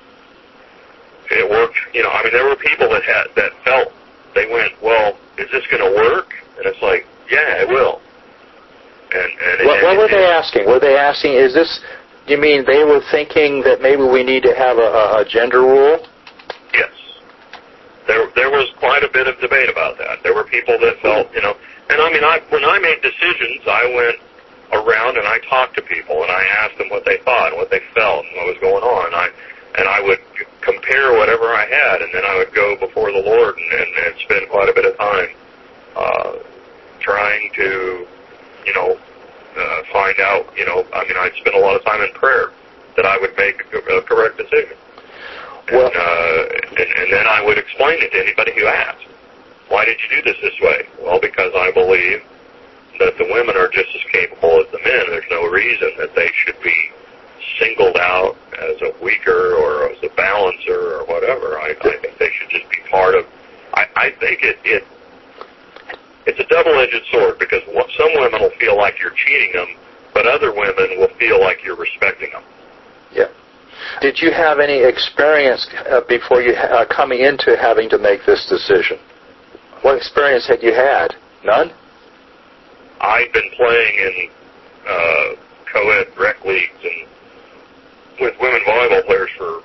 it worked. You know, I mean, there were people that had that felt. They went, well, is this going to work? And it's like, yeah, it will. And, and what, it, what it, were they asking? Were they asking, is this, you mean they were thinking that maybe we need to have a, a gender rule? Yes. There there was quite a bit of debate about that. There were people that felt, you know, and I mean, I, when I made decisions, I went around and I talked to people and I asked them what they thought and what they felt and what was going on. I And I would compare whatever I had, and then I would go before the Lord and, and, and spend quite a bit of time uh, trying to, you know, uh, find out, you know, I mean, I'd spend a lot of time in prayer that I would make a, a correct decision. Well, and, uh, and, and then I would explain it to anybody who asked. Why did you do this this way? Well, because I believe that the women are just as capable as the men. There's no reason that they should be singled out as a weaker or as a balancer or whatever. I, I think they should just be part of. I, I think it, it it's a double-edged sword because some women will feel like you're cheating them, but other women will feel like you're respecting them. Yeah. Did you have any experience uh, before you uh, coming into having to make this decision? What experience had you had? None? I've been playing in uh, co-ed rec leagues and with women volleyball players for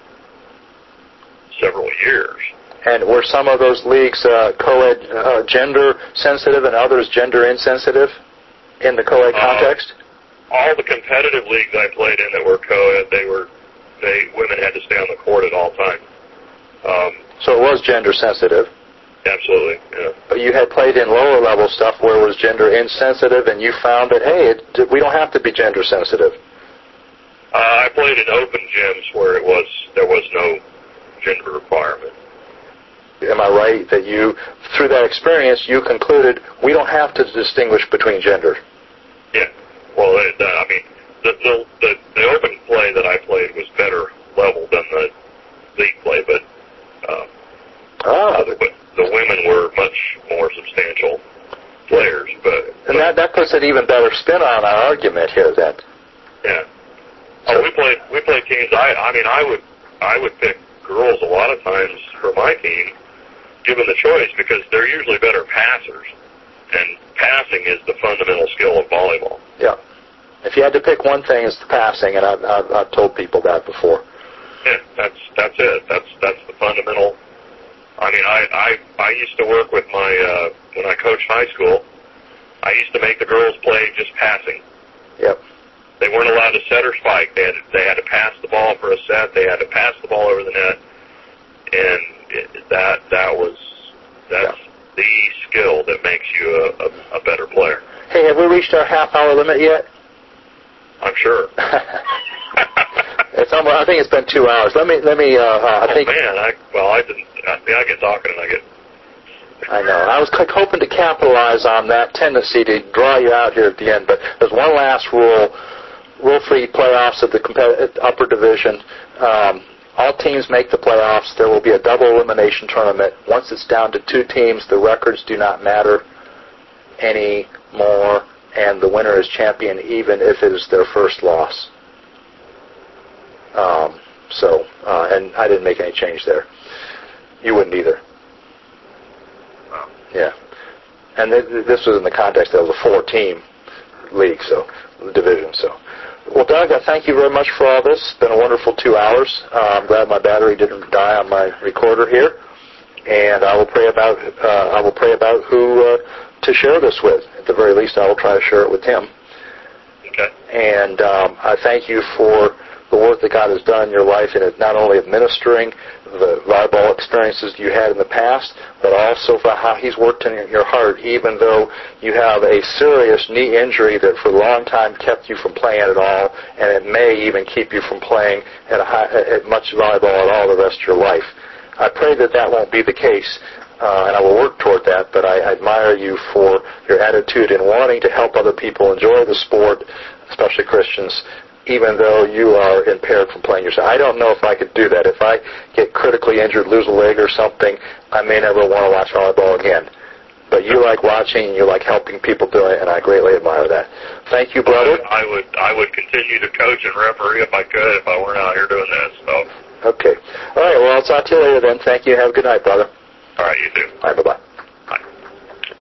several years. And were some of those leagues uh, co-ed uh, gender sensitive and others gender insensitive in the co-ed uh, context? All the competitive leagues I played in that were co-ed, they were they women had to stay on the court at all times. Um, so it was gender sensitive. Absolutely, yeah. But you had played in lower level stuff where it was gender insensitive, and you found that hey, it, we don't have to be gender sensitive. Uh, I played in open gyms where it was there was no gender requirement. Am I right that you, through that experience, you concluded we don't have to distinguish between gender? Yeah. Well, it, uh, I mean, the, the the the open play that I played was better level than the league play, but uh, ah. the, the women were much more substantial players. But and that that puts an even better spin on our argument here, then. Yeah. Oh, we played we played teams. I I mean, I would I would pick girls a lot of times for my team, given the choice, because they're usually better passers, and passing is the fundamental skill of volleyball. Yeah. If you had to pick one thing, it's the passing, and I've, I've, I've told people that before. Yeah, that's that's it. That's that's the fundamental. I mean, I I, I used to work with my uh, when I coached high school. I used to make the girls play just passing. Yep. They weren't allowed to set or spike. They had to, they had to pass the ball for a set. They had to pass the ball over the net, and it, that that was that's yeah. the skill that makes you a, a, a better player. Hey, have we reached our half-hour limit yet? I'm sure. It's almost, I think it's been two hours. Let me let me. Uh, uh, I oh think. man, I well I didn't. I, I get talking and I get. I know. I was hoping to capitalize on that tendency to draw you out here at the end, but there's one last rule. Rule-free playoffs at the competitive upper division. Um, all teams make the playoffs. There will be a double elimination tournament. Once it's down to two teams, the records do not matter. anymore, and the winner is champion even if it is their first loss. Um, so, uh, and I didn't make any change there. You wouldn't either. Wow. Yeah. And th- this was in the context of the four-team league, so the division. So, well, Doug, I thank you very much for all this. It's been a wonderful two hours. Uh, I'm glad my battery didn't die on my recorder here, and I will pray about uh, I will pray about who uh, to share this with. At the very least, I will try to share it with him. Okay. And um, I thank you for the work that God has done in your life, and not only administering the volleyball experiences you had in the past, but also for how He's worked in your heart, even though you have a serious knee injury that for a long time kept you from playing at all, and it may even keep you from playing at, a high, at much volleyball at all the rest of your life. I pray that that won't be the case, uh, and I will work toward that, but I, I admire you for your attitude in wanting to help other people enjoy the sport, especially Christians, even though you are impaired from playing yourself. I don't know if I could do that. If I get critically injured, lose a leg or something, I may never want to watch volleyball again. But you like watching, and you like helping people do it, and I greatly admire that. Thank you, brother. I would I would continue to coach and referee if I could, if I weren't out here doing this. So. Okay. All right, well, I'll talk to you later then. Thank you. Have a good night, brother. All right, you too. All right, bye-bye.